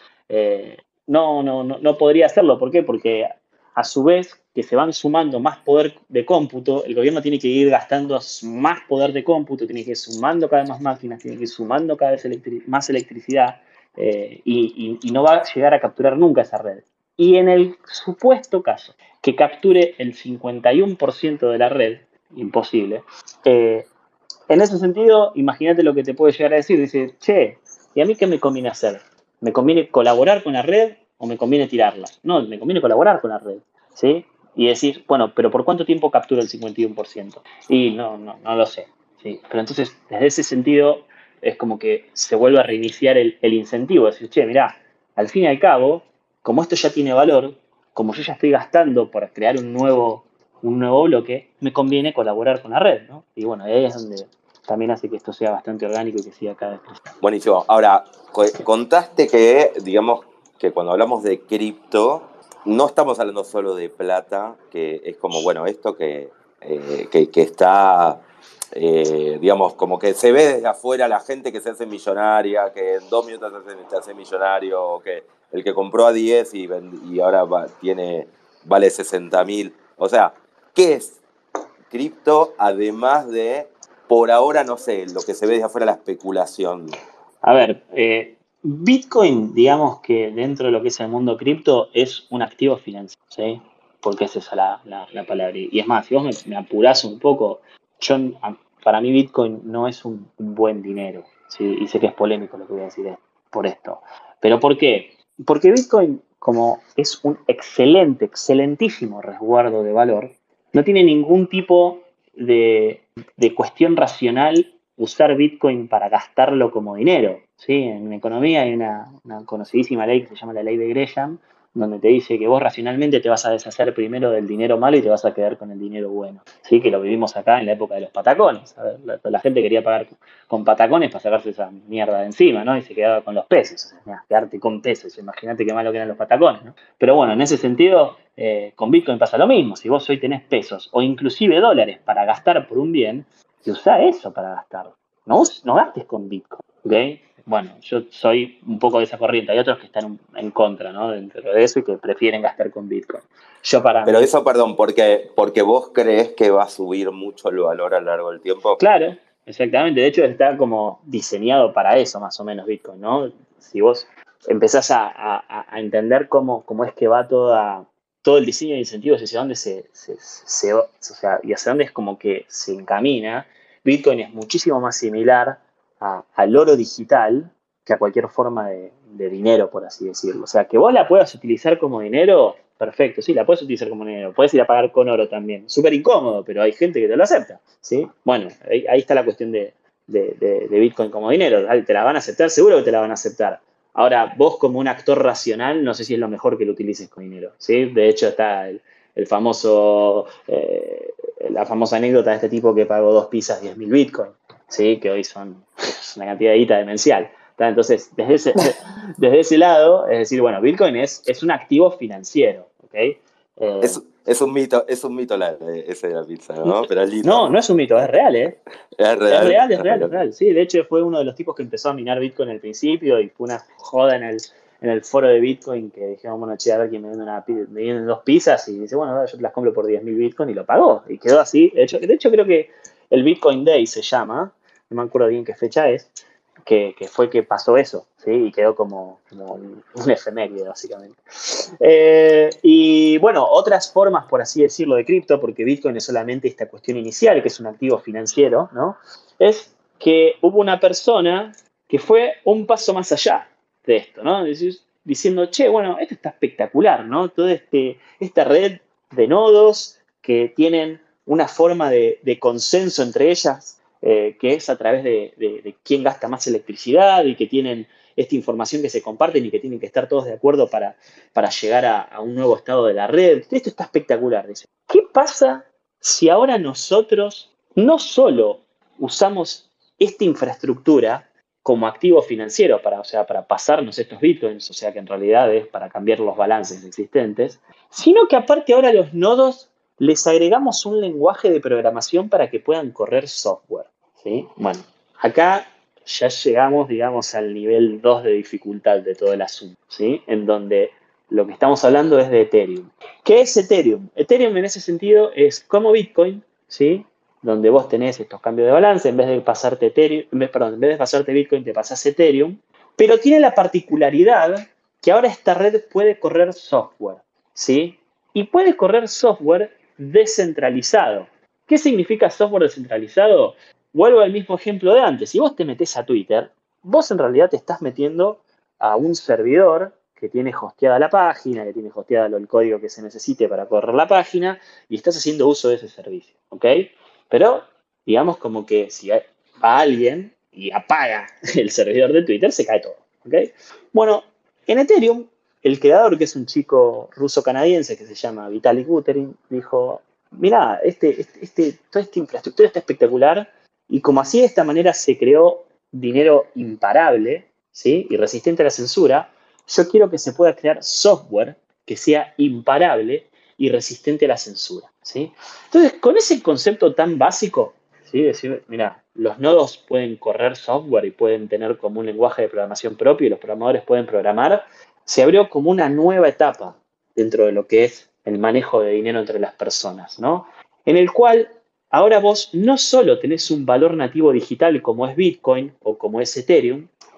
No podría hacerlo. ¿Por qué? Porque a su vez que se van sumando más poder de cómputo, el gobierno tiene que ir gastando más poder de cómputo, tiene que ir sumando cada vez más máquinas, tiene que ir sumando cada vez más electricidad y no va a llegar a capturar nunca esa red. Y en el supuesto caso que capture el 51% de la red, imposible, en ese sentido, imagínate lo que te puede llegar a decir. Dice, che, ¿y a mí qué me conviene hacer? ¿Me conviene colaborar con la red o me conviene tirarla? No, me conviene colaborar con la red, ¿sí? Y decir, bueno, pero ¿por cuánto tiempo captura el 51%? Y no lo sé, ¿sí? Pero entonces, desde ese sentido, es como que se vuelve a reiniciar el incentivo. Decir, che, mirá, al fin y al cabo, como esto ya tiene valor, como yo ya estoy gastando para crear un nuevo bloque, me conviene colaborar con la red, ¿no? Y bueno, ahí es donde también hace que esto sea bastante orgánico y que siga cada vez creciendo. Buenísimo. Ahora, contaste que, digamos, que cuando hablamos de cripto, no estamos hablando solo de plata, que es como, bueno, esto que está, digamos, como que se ve desde afuera la gente que se hace millonaria, que en 2 minutos se hace millonario, o que el que compró a 10 y ahora vale 60.000. O sea, ¿qué es cripto además de, por ahora, no sé, lo que se ve desde afuera, la especulación? A ver, Bitcoin, digamos que dentro de lo que es el mundo cripto, es un activo financiero, ¿sí? Porque es esa la palabra. Y es más, si vos me apurás un poco, yo, para mí Bitcoin no es un buen dinero, ¿sí? Y sé que es polémico lo que voy a decir por esto. ¿Pero por qué? Porque Bitcoin, como es un excelentísimo resguardo de valor, no tiene ningún tipo de cuestión racional usar Bitcoin para gastarlo como dinero, ¿sí? En economía hay una conocidísima ley que se llama la ley de Gresham, donde te dice que vos racionalmente te vas a deshacer primero del dinero malo y te vas a quedar con el dinero bueno, ¿sí? Que lo vivimos acá en la época de los patacones. A ver, la gente quería pagar con patacones para sacarse esa mierda de encima, ¿no? Y se quedaba con los pesos. O sea, mira, quedarte con pesos, imagínate qué malo que eran los patacones, ¿no? Pero bueno, en ese sentido, con Bitcoin pasa lo mismo. Si vos hoy tenés pesos o inclusive dólares para gastar por un bien, y usá eso para gastar. No gastes con Bitcoin, ¿ok? Bueno, yo soy un poco de esa corriente. Hay otros que están en contra, ¿no? Dentro de eso y que prefieren gastar con Bitcoin. Yo para Pero mí, eso, perdón, porque vos crees que va a subir mucho el valor a lo largo del tiempo. claro, exactamente. De hecho, está como diseñado para eso, más o menos, Bitcoin, ¿no? Si vos empezás a entender cómo es que va todo el diseño de incentivos y hacia dónde o sea, y hacia dónde es como que se encamina, Bitcoin es muchísimo más similar al oro digital que a cualquier forma de dinero, por así decirlo. O sea, que vos la puedas utilizar como dinero, perfecto, sí, la puedes utilizar como dinero. Puedes ir a pagar con oro también. Súper incómodo, pero hay gente que te lo acepta, ¿sí? Bueno, ahí está la cuestión de Bitcoin como dinero. ¿Te la van a aceptar? Seguro que te la van a aceptar. Ahora, vos como un actor racional, no sé si es lo mejor que lo utilices con dinero, ¿sí? De hecho, está el famoso, la famosa anécdota de este tipo que pagó 2 pizzas 10.000 Bitcoin, ¿sí? Que hoy son una cantidad de guita demencial. Entonces, desde ese lado, es decir, bueno, Bitcoin es un activo financiero, ¿ok? Es un mito ese de la pizza, ¿no? Pero es lindo. No, no es un mito, es real, ¿eh? Es Es real, real, es es real, es real. real. Sí, de hecho fue uno de los tipos que empezó a minar Bitcoin al principio y fue una joda en el foro de Bitcoin que dijeron, bueno, che, a ver quién me venden 2 pizzas y dice, bueno, yo te las compro por 10.000 Bitcoin y lo pagó. Y quedó así. De hecho, creo que el Bitcoin Day se llama, no me acuerdo bien qué fecha es, que fue que pasó eso, ¿sí? Y quedó como un efeméride, básicamente. Y bueno, otras formas, por así decirlo, de cripto, porque Bitcoin es solamente esta cuestión inicial, que es un activo financiero, ¿no? Es que hubo una persona que fue un paso más allá de esto, ¿no? Diciendo, che, bueno, esto está espectacular, ¿no? Toda esta red de nodos que tienen una forma de consenso entre ellas, que es a través de quién gasta más electricidad y que tienen esta información que se comparten y que tienen que estar todos de acuerdo para llegar a un nuevo estado de la red. Esto está espectacular. Dice. ¿Qué pasa si ahora nosotros no solo usamos esta infraestructura como activo financiero o sea, para pasarnos estos bitcoins, o sea que en realidad es para cambiar los balances existentes, sino que aparte ahora los nodos les agregamos un lenguaje de programación para que puedan correr software? ¿Sí? Bueno, acá ya llegamos, digamos, al nivel 2 de dificultad de todo el asunto, ¿sí? En donde lo que estamos hablando es de Ethereum. ¿Qué es Ethereum? Ethereum en ese sentido es como Bitcoin, ¿sí? Donde vos tenés estos cambios de balance, en vez de pasarte Ethereum, en vez de pasarte Bitcoin, te pasás Ethereum, pero tiene la particularidad que ahora esta red puede correr software, ¿sí? Y puede correr software descentralizado. ¿Qué significa software descentralizado? Vuelvo al mismo ejemplo de antes. Si vos te metés a Twitter, vos en realidad te estás metiendo a un servidor que tiene hosteada la página, que tiene hosteado el código que se necesite para correr la página, y estás haciendo uso de ese servicio, ¿ok? Pero, digamos como que si va alguien y apaga el servidor de Twitter, se cae todo, ¿ok? Bueno, en Ethereum, el creador, que es un chico ruso-canadiense que se llama Vitalik Buterin, dijo, mirá, toda esta infraestructura está espectacular, y como así de esta manera se creó dinero imparable, ¿sí? Y resistente a la censura, yo quiero que se pueda crear software que sea imparable y resistente a la censura, ¿sí? Entonces, con ese concepto tan básico, ¿sí? Decir, mira, los nodos pueden correr software y pueden tener como un lenguaje de programación propio y los programadores pueden programar, se abrió como una nueva etapa dentro de lo que es el manejo de dinero entre las personas, ¿no? En el cual ahora vos no solo tenés un valor nativo digital como es Bitcoin o como es Ethereum,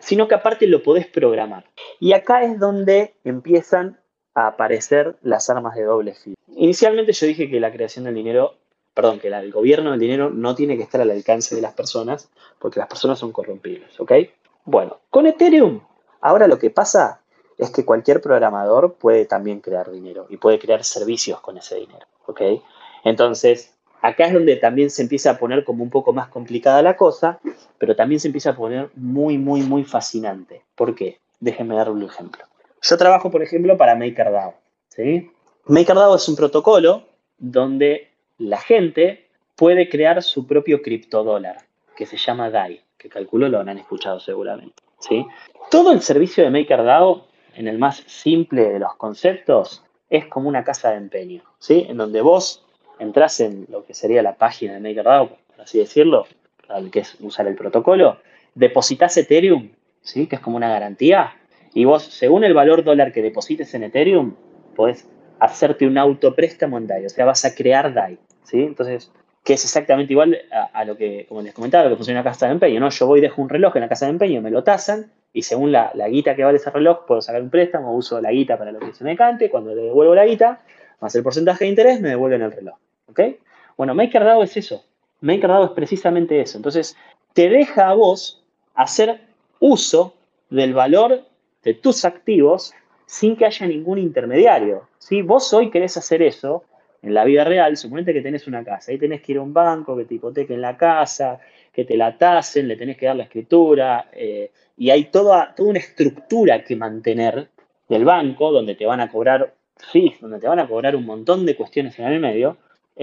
sino que aparte lo podés programar. Y acá es donde empiezan a aparecer las armas de doble filo. Inicialmente yo dije que la creación del dinero, perdón, que el gobierno del dinero no tiene que estar al alcance de las personas, porque las personas son corrompibles, ¿ok? Bueno, con Ethereum, ahora lo que pasa es que cualquier programador puede también crear dinero y puede crear servicios con ese dinero, ¿ok? Entonces, acá es donde también se empieza a poner como un poco más complicada la cosa, pero también se empieza a poner muy, muy, muy fascinante. ¿Por qué? Déjenme darle un ejemplo. Yo trabajo, por ejemplo, para MakerDAO, ¿sí? MakerDAO es un protocolo donde la gente puede crear su propio criptodólar, que se llama DAI, que calculo lo habrán escuchado seguramente, ¿sí? Todo el servicio de MakerDAO, en el más simple de los conceptos, es como una casa de empeño, ¿sí? En donde vos entras en lo que sería la página de MakerDAO, por así decirlo, al que es usar el protocolo, depositas Ethereum, ¿sí? Que es como una garantía, y vos, según el valor dólar que deposites en Ethereum, podés hacerte un autopréstamo en DAI, o sea, vas a crear DAI, ¿sí? Entonces, que es exactamente igual a lo que, como les comentaba, lo que funciona en una casa de empeño, ¿no? Yo voy y dejo un reloj en la casa de empeño, me lo tasan, y según la guita que vale ese reloj, puedo sacar un préstamo, uso la guita para lo que se me cante, cuando le devuelvo la guita, más el porcentaje de interés, me devuelven el reloj, ¿ok? Bueno, MakerDAO es eso. MakerDAO es precisamente eso. Entonces, te deja a vos hacer uso del valor de tus activos sin que haya ningún intermediario, ¿sí? Vos hoy querés hacer eso en la vida real, suponete que tenés una casa, ahí tenés que ir a un banco, que te hipotequen la casa, que te la tasen, le tenés que dar la escritura, y hay toda una estructura que mantener del banco, donde te van a cobrar fees, donde te van a cobrar un montón de cuestiones en el medio,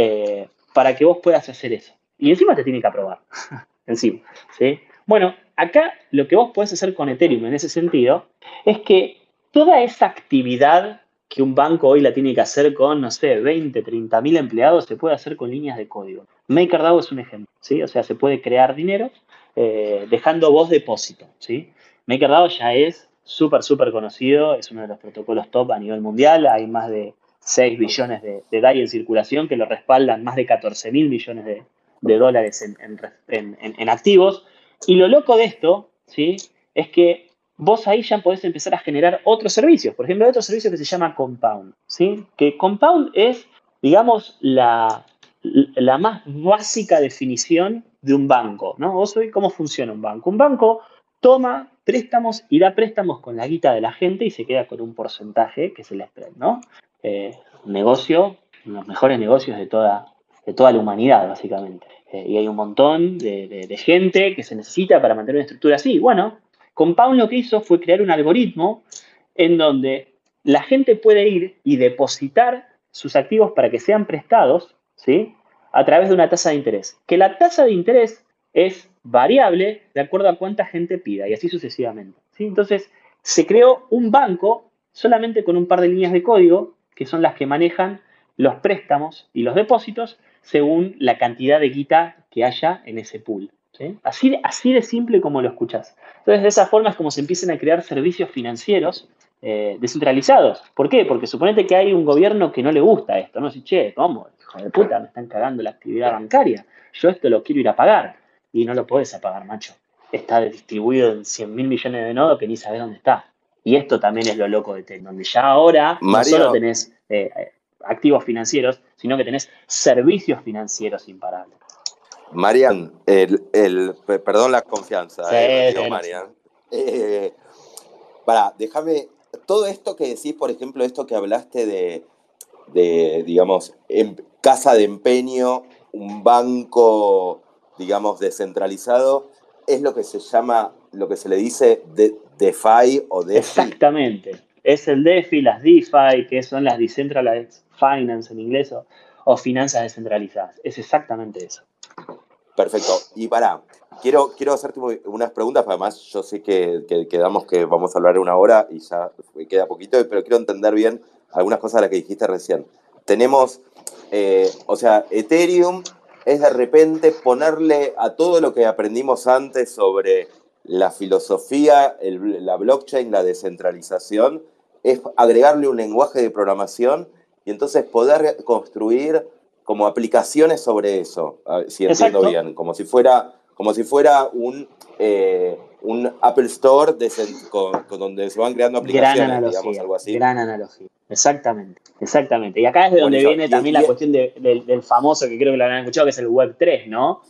para que vos puedas hacer eso. Y encima te tiene que aprobar, encima, ¿sí? Bueno, acá lo que vos podés hacer con Ethereum en ese sentido es que toda esa actividad que un banco hoy la tiene que hacer con, no sé, 20, 30 mil empleados, se puede hacer con líneas de código. MakerDAO es un ejemplo, ¿sí? O sea, se puede crear dinero dejando vos depósito, ¿sí? MakerDAO ya es súper, súper conocido, es uno de los protocolos top a nivel mundial, hay más de 6 billones de DAI en circulación que lo respaldan más de 14 mil millones de dólares en activos. Y lo loco de esto, ¿sí? Es que vos ahí ya podés empezar a generar otros servicios. Por ejemplo, hay otro servicio que se llama Compound, ¿sí? Que Compound es, digamos, la más básica definición de un banco, ¿no? Vos sabés cómo funciona un banco. Un banco toma préstamos y da préstamos con la guita de la gente y se queda con un porcentaje que es el spread, ¿no? Negocio, los mejores negocios de toda la humanidad, básicamente. Y hay un montón de gente que se necesita para mantener una estructura así. Bueno, Compound lo que hizo fue crear un algoritmo en donde la gente puede ir y depositar sus activos para que sean prestados, ¿sí? A través de una tasa de interés. Que la tasa de interés es variable de acuerdo a cuánta gente pida y así sucesivamente, ¿sí? Entonces, se creó un banco solamente con un par de líneas de código que son las que manejan los préstamos y los depósitos según la cantidad de guita que haya en ese pool, ¿sí? Así de simple como lo escuchás. Entonces, de esa forma es como se empiezan a crear servicios financieros descentralizados. ¿Por qué? Porque suponete que hay un gobierno que no le gusta esto, ¿no? Si, che, ¿cómo? Hijo de puta, me están cagando la actividad bancaria. Yo esto lo quiero ir a pagar. Y no lo podés apagar, macho. Está distribuido en 100 mil millones de nodos que ni sabés dónde está. Y esto también es lo loco de Ethereum, donde ya ahora no solo Mario, tenés activos financieros, sino que tenés servicios financieros imparables. Marian, perdón la confianza, Sí, me pido sí, Marian. Déjame, todo esto que decís, por ejemplo, esto que hablaste digamos, casa de empeño, un banco, digamos, descentralizado, es lo que se llama, lo que se le dice DeFi o DeFi. Exactamente. Es el DeFi, las DeFi, que son las Decentralized Finance en inglés, o finanzas descentralizadas. Es exactamente eso. Perfecto. Y quiero hacerte unas preguntas, además yo sé que quedamos que vamos a hablar una hora y ya queda poquito, pero quiero entender bien algunas cosas de las que dijiste recién. Tenemos, o sea, Ethereum es de repente ponerle a todo lo que aprendimos antes sobre la filosofía, la blockchain, la descentralización, es agregarle un lenguaje de programación y entonces poder construir como aplicaciones sobre eso, si entiendo Exacto. bien, como si fuera un Apple Store con donde se van creando aplicaciones, digamos, algo así. Gran analogía. Exactamente, exactamente. Y acá es de donde Buenísimo. viene también la cuestión del famoso, que creo que lo habrán escuchado, que es el Web 3, ¿no?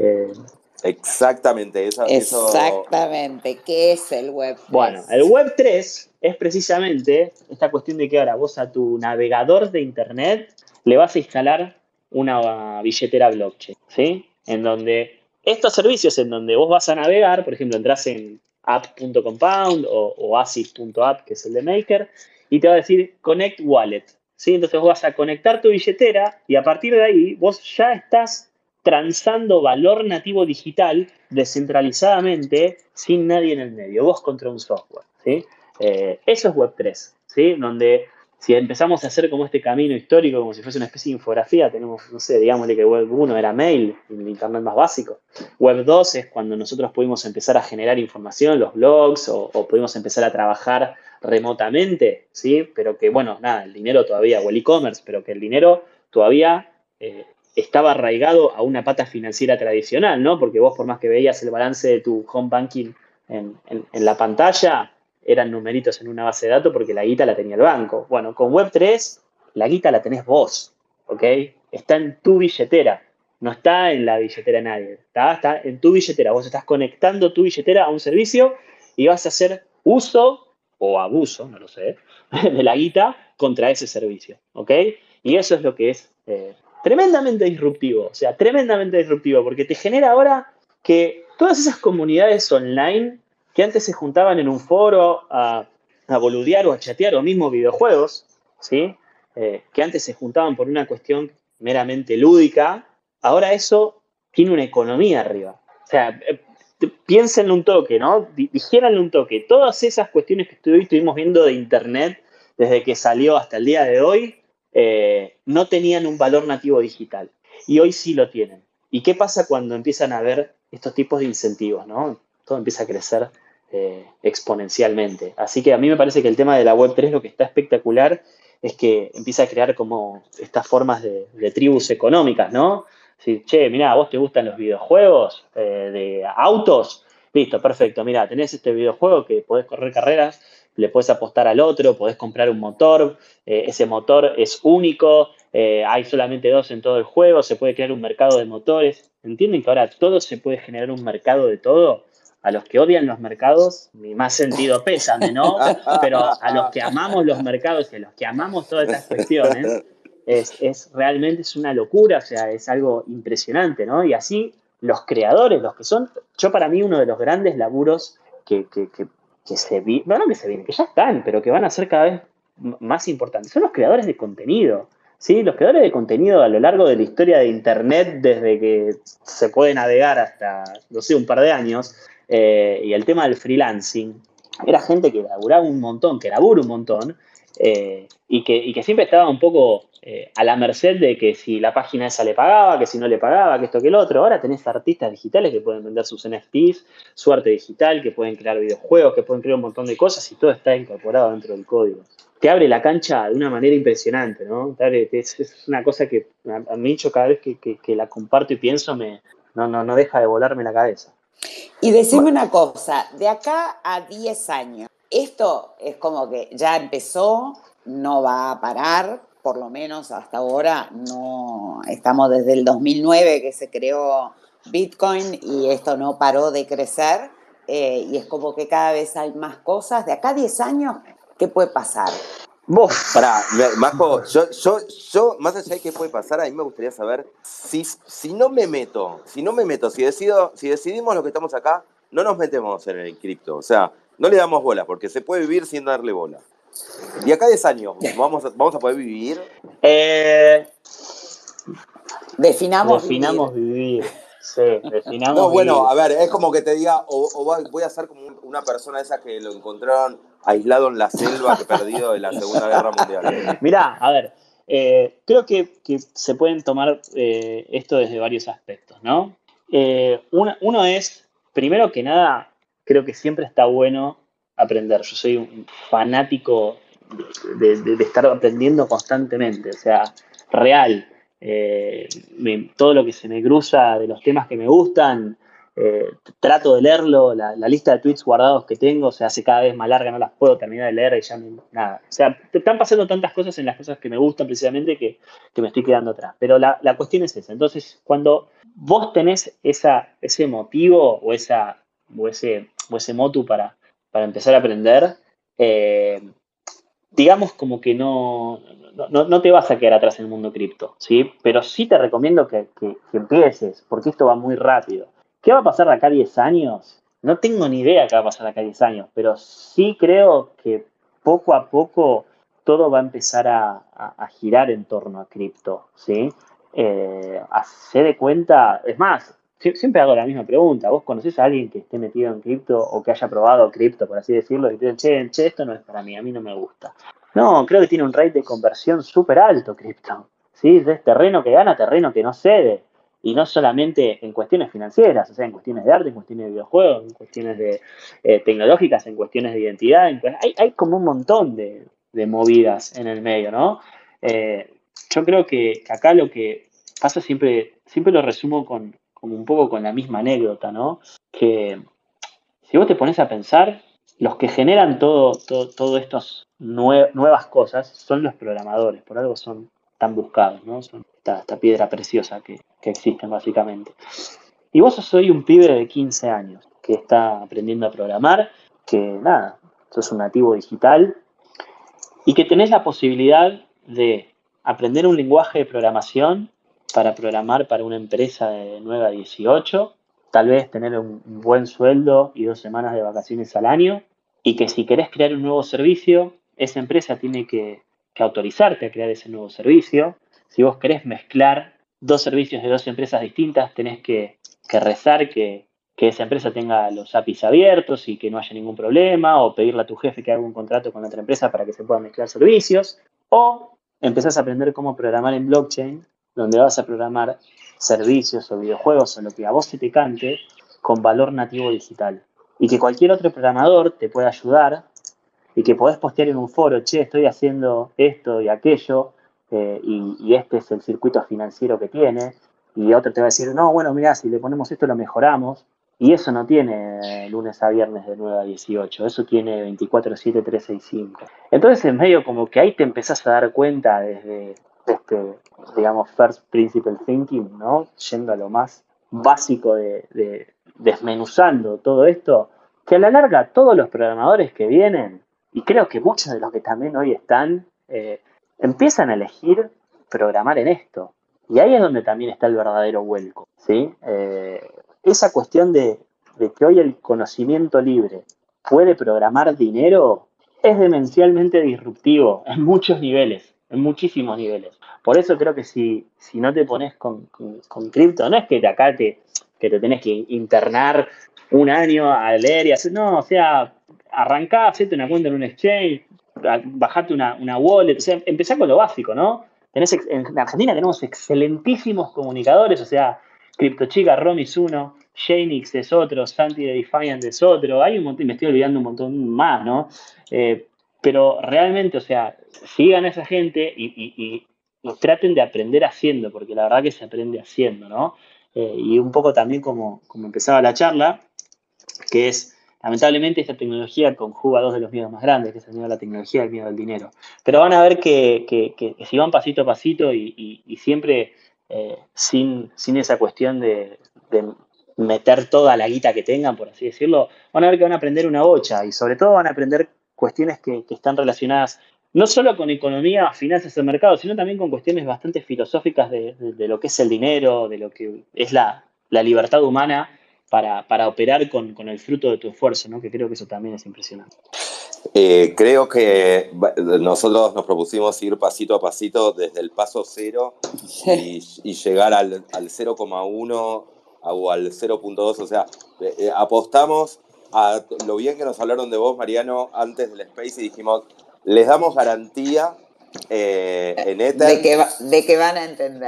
Exactamente. Exactamente. ¿Qué es el Web 3? Bueno, el Web 3 es precisamente esta cuestión de que ahora vos a tu navegador de Internet le vas a instalar una billetera blockchain, ¿sí? En donde estos servicios en donde vos vas a navegar, por ejemplo, entras en app.compound o oasis.app, que es el de Maker, y te va a decir Connect Wallet, ¿sí? Entonces vos vas a conectar tu billetera y a partir de ahí vos ya estás transando valor nativo digital descentralizadamente sin nadie en el medio, vos contra un software, ¿sí? Eso es Web3, ¿sí? Donde si empezamos a hacer como este camino histórico, como si fuese una especie de infografía, tenemos, no sé, digámosle que Web 1 era mail, el internet más básico. Web 2 es cuando nosotros pudimos empezar a generar información, los blogs, o pudimos empezar a trabajar remotamente, ¿sí? Pero que, bueno, nada, el dinero todavía, o el e-commerce, pero que el dinero todavía estaba arraigado a una pata financiera tradicional, ¿no? Porque vos, por más que veías el balance de tu home banking en la pantalla, eran numeritos en una base de datos porque la guita la tenía el banco. Bueno, con Web3, la guita la tenés vos, ¿ok? Está en tu billetera, no está en la billetera de nadie, está en tu billetera. Vos estás conectando tu billetera a un servicio y vas a hacer uso o abuso, no lo sé, de la guita contra ese servicio, ¿ok? Y eso es lo que es tremendamente disruptivo, o sea, tremendamente disruptivo, porque te genera ahora que todas esas comunidades online que antes se juntaban en un foro a boludear o a chatear o mismo videojuegos, ¿sí? Que antes se juntaban por una cuestión meramente lúdica, ahora eso tiene una economía arriba. O sea, piénsenlo un toque, ¿no? Dijéranle un toque. Todas esas cuestiones que estuvimos viendo de Internet desde que salió hasta el día de hoy, no tenían un valor nativo digital. Y hoy sí lo tienen. ¿Y qué pasa cuando empiezan a haber estos tipos de incentivos, ¿no? Todo empieza a crecer exponencialmente. Así que a mí me parece que el tema de la Web3 lo que está espectacular es que empieza a crear como estas formas de tribus económicas, ¿no? Si, che, mirá, ¿a vos te gustan los videojuegos de autos? Listo, perfecto. Mirá, tenés este videojuego que podés correr carreras, le podés apostar al otro, podés comprar un motor, ese motor es único, hay solamente 2 en todo el juego, se puede crear un mercado de motores. ¿Entienden que ahora todo se puede generar un mercado de todo? A los que odian los mercados, mi más sentido pésame, ¿no? Pero a los que amamos los mercados y a los que amamos todas estas cuestiones, realmente es una locura, o sea, es algo impresionante, ¿no? Y así los creadores, los que son, yo para mí uno de los grandes laburos que se vienen, que ya están, pero que van a ser cada vez más importantes, son los creadores de contenido. ¿Sí? Los creadores de contenido a lo largo de la historia de Internet, desde que se puede navegar hasta, no sé, un par de años, y el tema del freelancing, era gente que laburaba un montón, que labura un montón, y que siempre estaba un poco a la merced de que si la página esa le pagaba, que si no le pagaba, que esto, que el otro. Ahora tenés artistas digitales que pueden vender sus NFTs, su arte digital, que pueden crear videojuegos, que pueden crear un montón de cosas y todo está incorporado dentro del código. Te abre la cancha de una manera impresionante, ¿no? Es una cosa que a mí yo cada vez que la comparto y pienso no deja de volarme la cabeza. Y decime una cosa, de acá a 10 años, esto es como que ya empezó, no va a parar, por lo menos hasta ahora no, estamos desde el 2009 que se creó Bitcoin y esto no paró de crecer, y es como que cada vez hay más cosas. De acá a 10 años, ¿qué puede pasar? Pará, Majo, yo, más allá de qué puede pasar, a mí me gustaría saber si no me meto, si decidimos lo que estamos acá, no nos metemos en el cripto, o sea, no le damos bola, porque se puede vivir sin darle bola. ¿Y acá 10 años vamos a poder vivir? Definamos vivir. Sí, definamos No, bueno, vivir. a ver, es como que te diga, o voy a ser como una persona esa que lo encontraron aislado en la selva que perdido de la Segunda Guerra Mundial. Mirá, a ver, creo que se pueden tomar esto desde varios aspectos, ¿no? Uno es, primero que nada, creo que siempre está bueno aprender. Yo soy un fanático de estar aprendiendo constantemente, o sea, real. Todo lo que se me cruza de los temas que me gustan, trato de leerlo, la lista de tweets guardados que tengo se hace cada vez más larga, no las puedo terminar de leer y ya nada. O sea, te están pasando tantas cosas en las cosas que me gustan precisamente que me estoy quedando atrás. Pero la cuestión es esa. Entonces, cuando vos tenés ese motivo o ese motu para empezar a aprender, digamos como que no te vas a quedar atrás en el mundo cripto, ¿sí? Pero sí te recomiendo que empieces, porque esto va muy rápido. ¿Qué va a pasar de acá a 10 años? No tengo ni idea qué va a pasar de acá a 10 años, pero sí creo que poco a poco todo va a empezar a girar en torno a cripto, ¿sí? Hacé de cuenta, es más, siempre hago la misma pregunta. ¿Vos conocés a alguien que esté metido en cripto o que haya probado cripto, por así decirlo, y te dicen, che, esto no es para mí, a mí no me gusta? No, creo que tiene un rate de conversión súper alto cripto. ¿Sí? Es terreno que gana, terreno que no cede. Y no solamente en cuestiones financieras, o sea, en cuestiones de arte, en cuestiones de videojuegos, en cuestiones de tecnológicas, en cuestiones de identidad. Hay como un montón de movidas en el medio, ¿no? Yo creo que acá lo que pasa siempre lo resumo como un poco con la misma anécdota, ¿no? Que si vos te pones a pensar, los que generan todo estas nuevas cosas son los programadores, por algo son tan buscados, ¿no? Son esta piedra preciosa que existen básicamente. Y vos sos hoy un pibe de 15 años que está aprendiendo a programar, que nada, sos un nativo digital y que tenés la posibilidad de aprender un lenguaje de programación para programar para una empresa de 9 a 18, tal vez tener un buen sueldo y 2 semanas de vacaciones al año, y que si querés crear un nuevo servicio, esa empresa tiene que autorizarte a crear ese nuevo servicio. Si vos querés mezclar 2 servicios de 2 empresas distintas, tenés que rezar que esa empresa tenga los APIs abiertos y que no haya ningún problema, o pedirle a tu jefe que haga un contrato con otra empresa para que se puedan mezclar servicios, o empezás a aprender cómo programar en blockchain, donde vas a programar servicios o videojuegos o lo que a vos se te cante con valor nativo digital. Y que cualquier otro programador te pueda ayudar y que podés postear en un foro, che, estoy haciendo esto y aquello, y este es el circuito financiero que tiene, y otro te va a decir, no, bueno, mira, si le ponemos esto lo mejoramos, y eso no tiene lunes a viernes de 9 a 18, eso tiene 24/7, 365. Entonces es medio como que ahí te empezás a dar cuenta desde digamos, first principle thinking, ¿no? Yendo a lo más básico de desmenuzando todo esto, que a la larga todos los programadores que vienen, y creo que muchos de los que también hoy están, empiezan a elegir programar en esto. Y ahí es donde también está el verdadero vuelco, ¿sí? Esa cuestión de que hoy el conocimiento libre puede programar dinero es demencialmente disruptivo en muchos niveles, en muchísimos niveles. Por eso creo que si no te pones con cripto, no es que acá que te tenés que internar un año a leer y hacer, no, o sea, arrancá, hacete una cuenta en un exchange, bajate una wallet, o sea, empezá con lo básico, ¿no? En Argentina tenemos excelentísimos comunicadores, o sea, CryptoChica, Romy es uno, Shanix es otro, Santi de Defiant es otro, hay un montón, me estoy olvidando un montón más, ¿no? Pero realmente, o sea, sigan a esa gente y traten de aprender haciendo, porque la verdad que se aprende haciendo, ¿no? Y un poco también como empezaba la charla, que es, lamentablemente, esta tecnología conjuga dos de los miedos más grandes, que es el miedo a la tecnología y el miedo al dinero. Pero van a ver que si van pasito a pasito y siempre sin esa cuestión de meter toda la guita que tengan, por así decirlo, van a ver que van a aprender una bocha y sobre todo van a aprender cuestiones que están relacionadas no solo con economía, finanzas del mercado, sino también con cuestiones bastante filosóficas de lo que es el dinero, de lo que es la libertad humana para operar con el fruto de tu esfuerzo, ¿no? Que creo que eso también es impresionante. Creo que nosotros nos propusimos ir pasito a pasito desde el paso cero y llegar al 0,1 o al 0,2. O sea, apostamos a lo bien que nos hablaron de vos, Mariano, antes del Space y dijimos, les damos garantía en Ether. De que van a entender.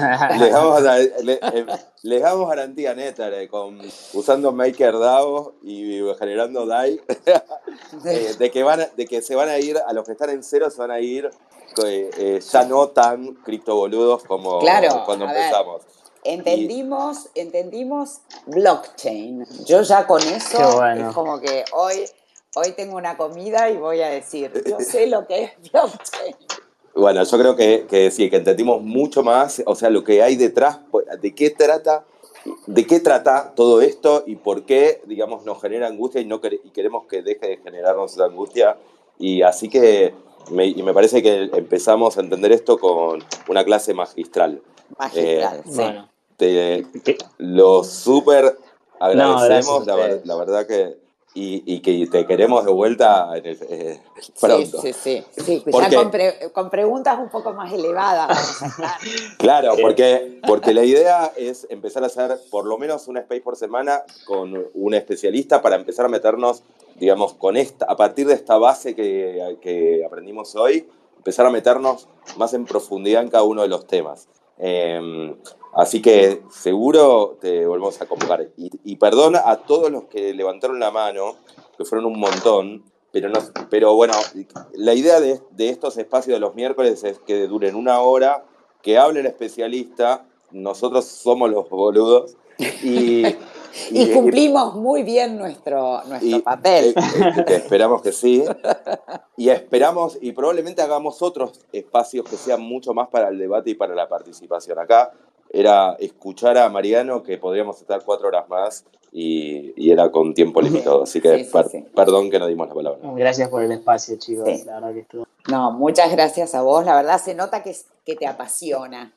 Les damos garantía en Ether usando MakerDAO y generando DAI de que se van a ir, a los que están en cero se van a ir ya no tan criptoboludos como claro, cuando empezamos. entendimos blockchain. Yo ya con eso, Qué bueno. es como que hoy tengo una comida y voy a decir, yo sé lo que es blockchain. Bueno, yo creo que sí, que entendimos mucho más, o sea, lo que hay detrás, de qué trata todo esto y por qué, digamos, nos genera angustia y queremos que deje de generarnos esa angustia. Y así que me parece que empezamos a entender esto con una clase magistral. Magistral, sí. Bueno. Lo súper agradecemos, gracias a ustedes. la verdad que... Y que te queremos de vuelta pronto. Sí. Porque, ya con preguntas un poco más elevadas vamos a estar. Claro, porque la idea es empezar a hacer por lo menos un space por semana con un especialista para empezar a meternos, digamos, a partir de esta base que aprendimos hoy, empezar a meternos más en profundidad en cada uno de los temas. Así que seguro te volvemos a convocar. Y perdón a todos los que levantaron la mano, que fueron un montón, pero bueno, la idea de estos espacios de los miércoles es que duren 1 hora, que hable el especialista, nosotros somos los boludos y cumplimos muy bien nuestro papel. Que esperamos que sí. Y esperamos, y probablemente hagamos otros espacios que sean mucho más para el debate y para la participación. Acá era escuchar a Mariano, que podríamos estar 4 horas más, y era con tiempo limitado. Así que perdón que no dimos la palabra. Gracias por el espacio, chicos. Sí. La verdad que estuvo. No, muchas gracias a vos. La verdad se nota que te apasiona.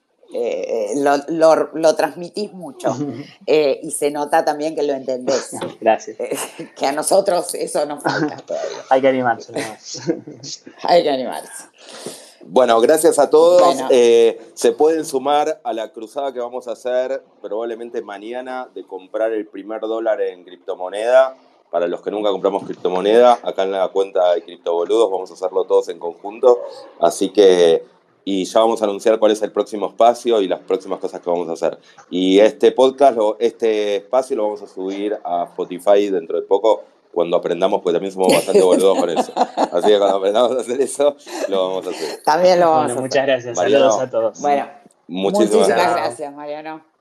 Lo transmitís mucho. Y se nota también que lo entendés. Gracias. Que a nosotros eso nos falta todavía. Hay que animarse. Hay que animarse. Bueno, gracias a todos. Bueno. Se pueden sumar a la cruzada que vamos a hacer probablemente mañana de comprar el primer dólar en criptomoneda. Para los que nunca compramos criptomoneda, acá en la cuenta de Criptoboludos vamos a hacerlo todos en conjunto. Así que, y ya vamos a anunciar cuál es el próximo espacio y las próximas cosas que vamos a hacer. Y este espacio lo vamos a subir a Spotify dentro de poco, cuando aprendamos, porque también somos bastante boludos con eso. Así que cuando aprendamos a hacer eso, lo vamos a hacer. También lo vamos a hacer. Muchas gracias. Mariano, saludos a todos. Bueno, muchísimas gracias, Mariano.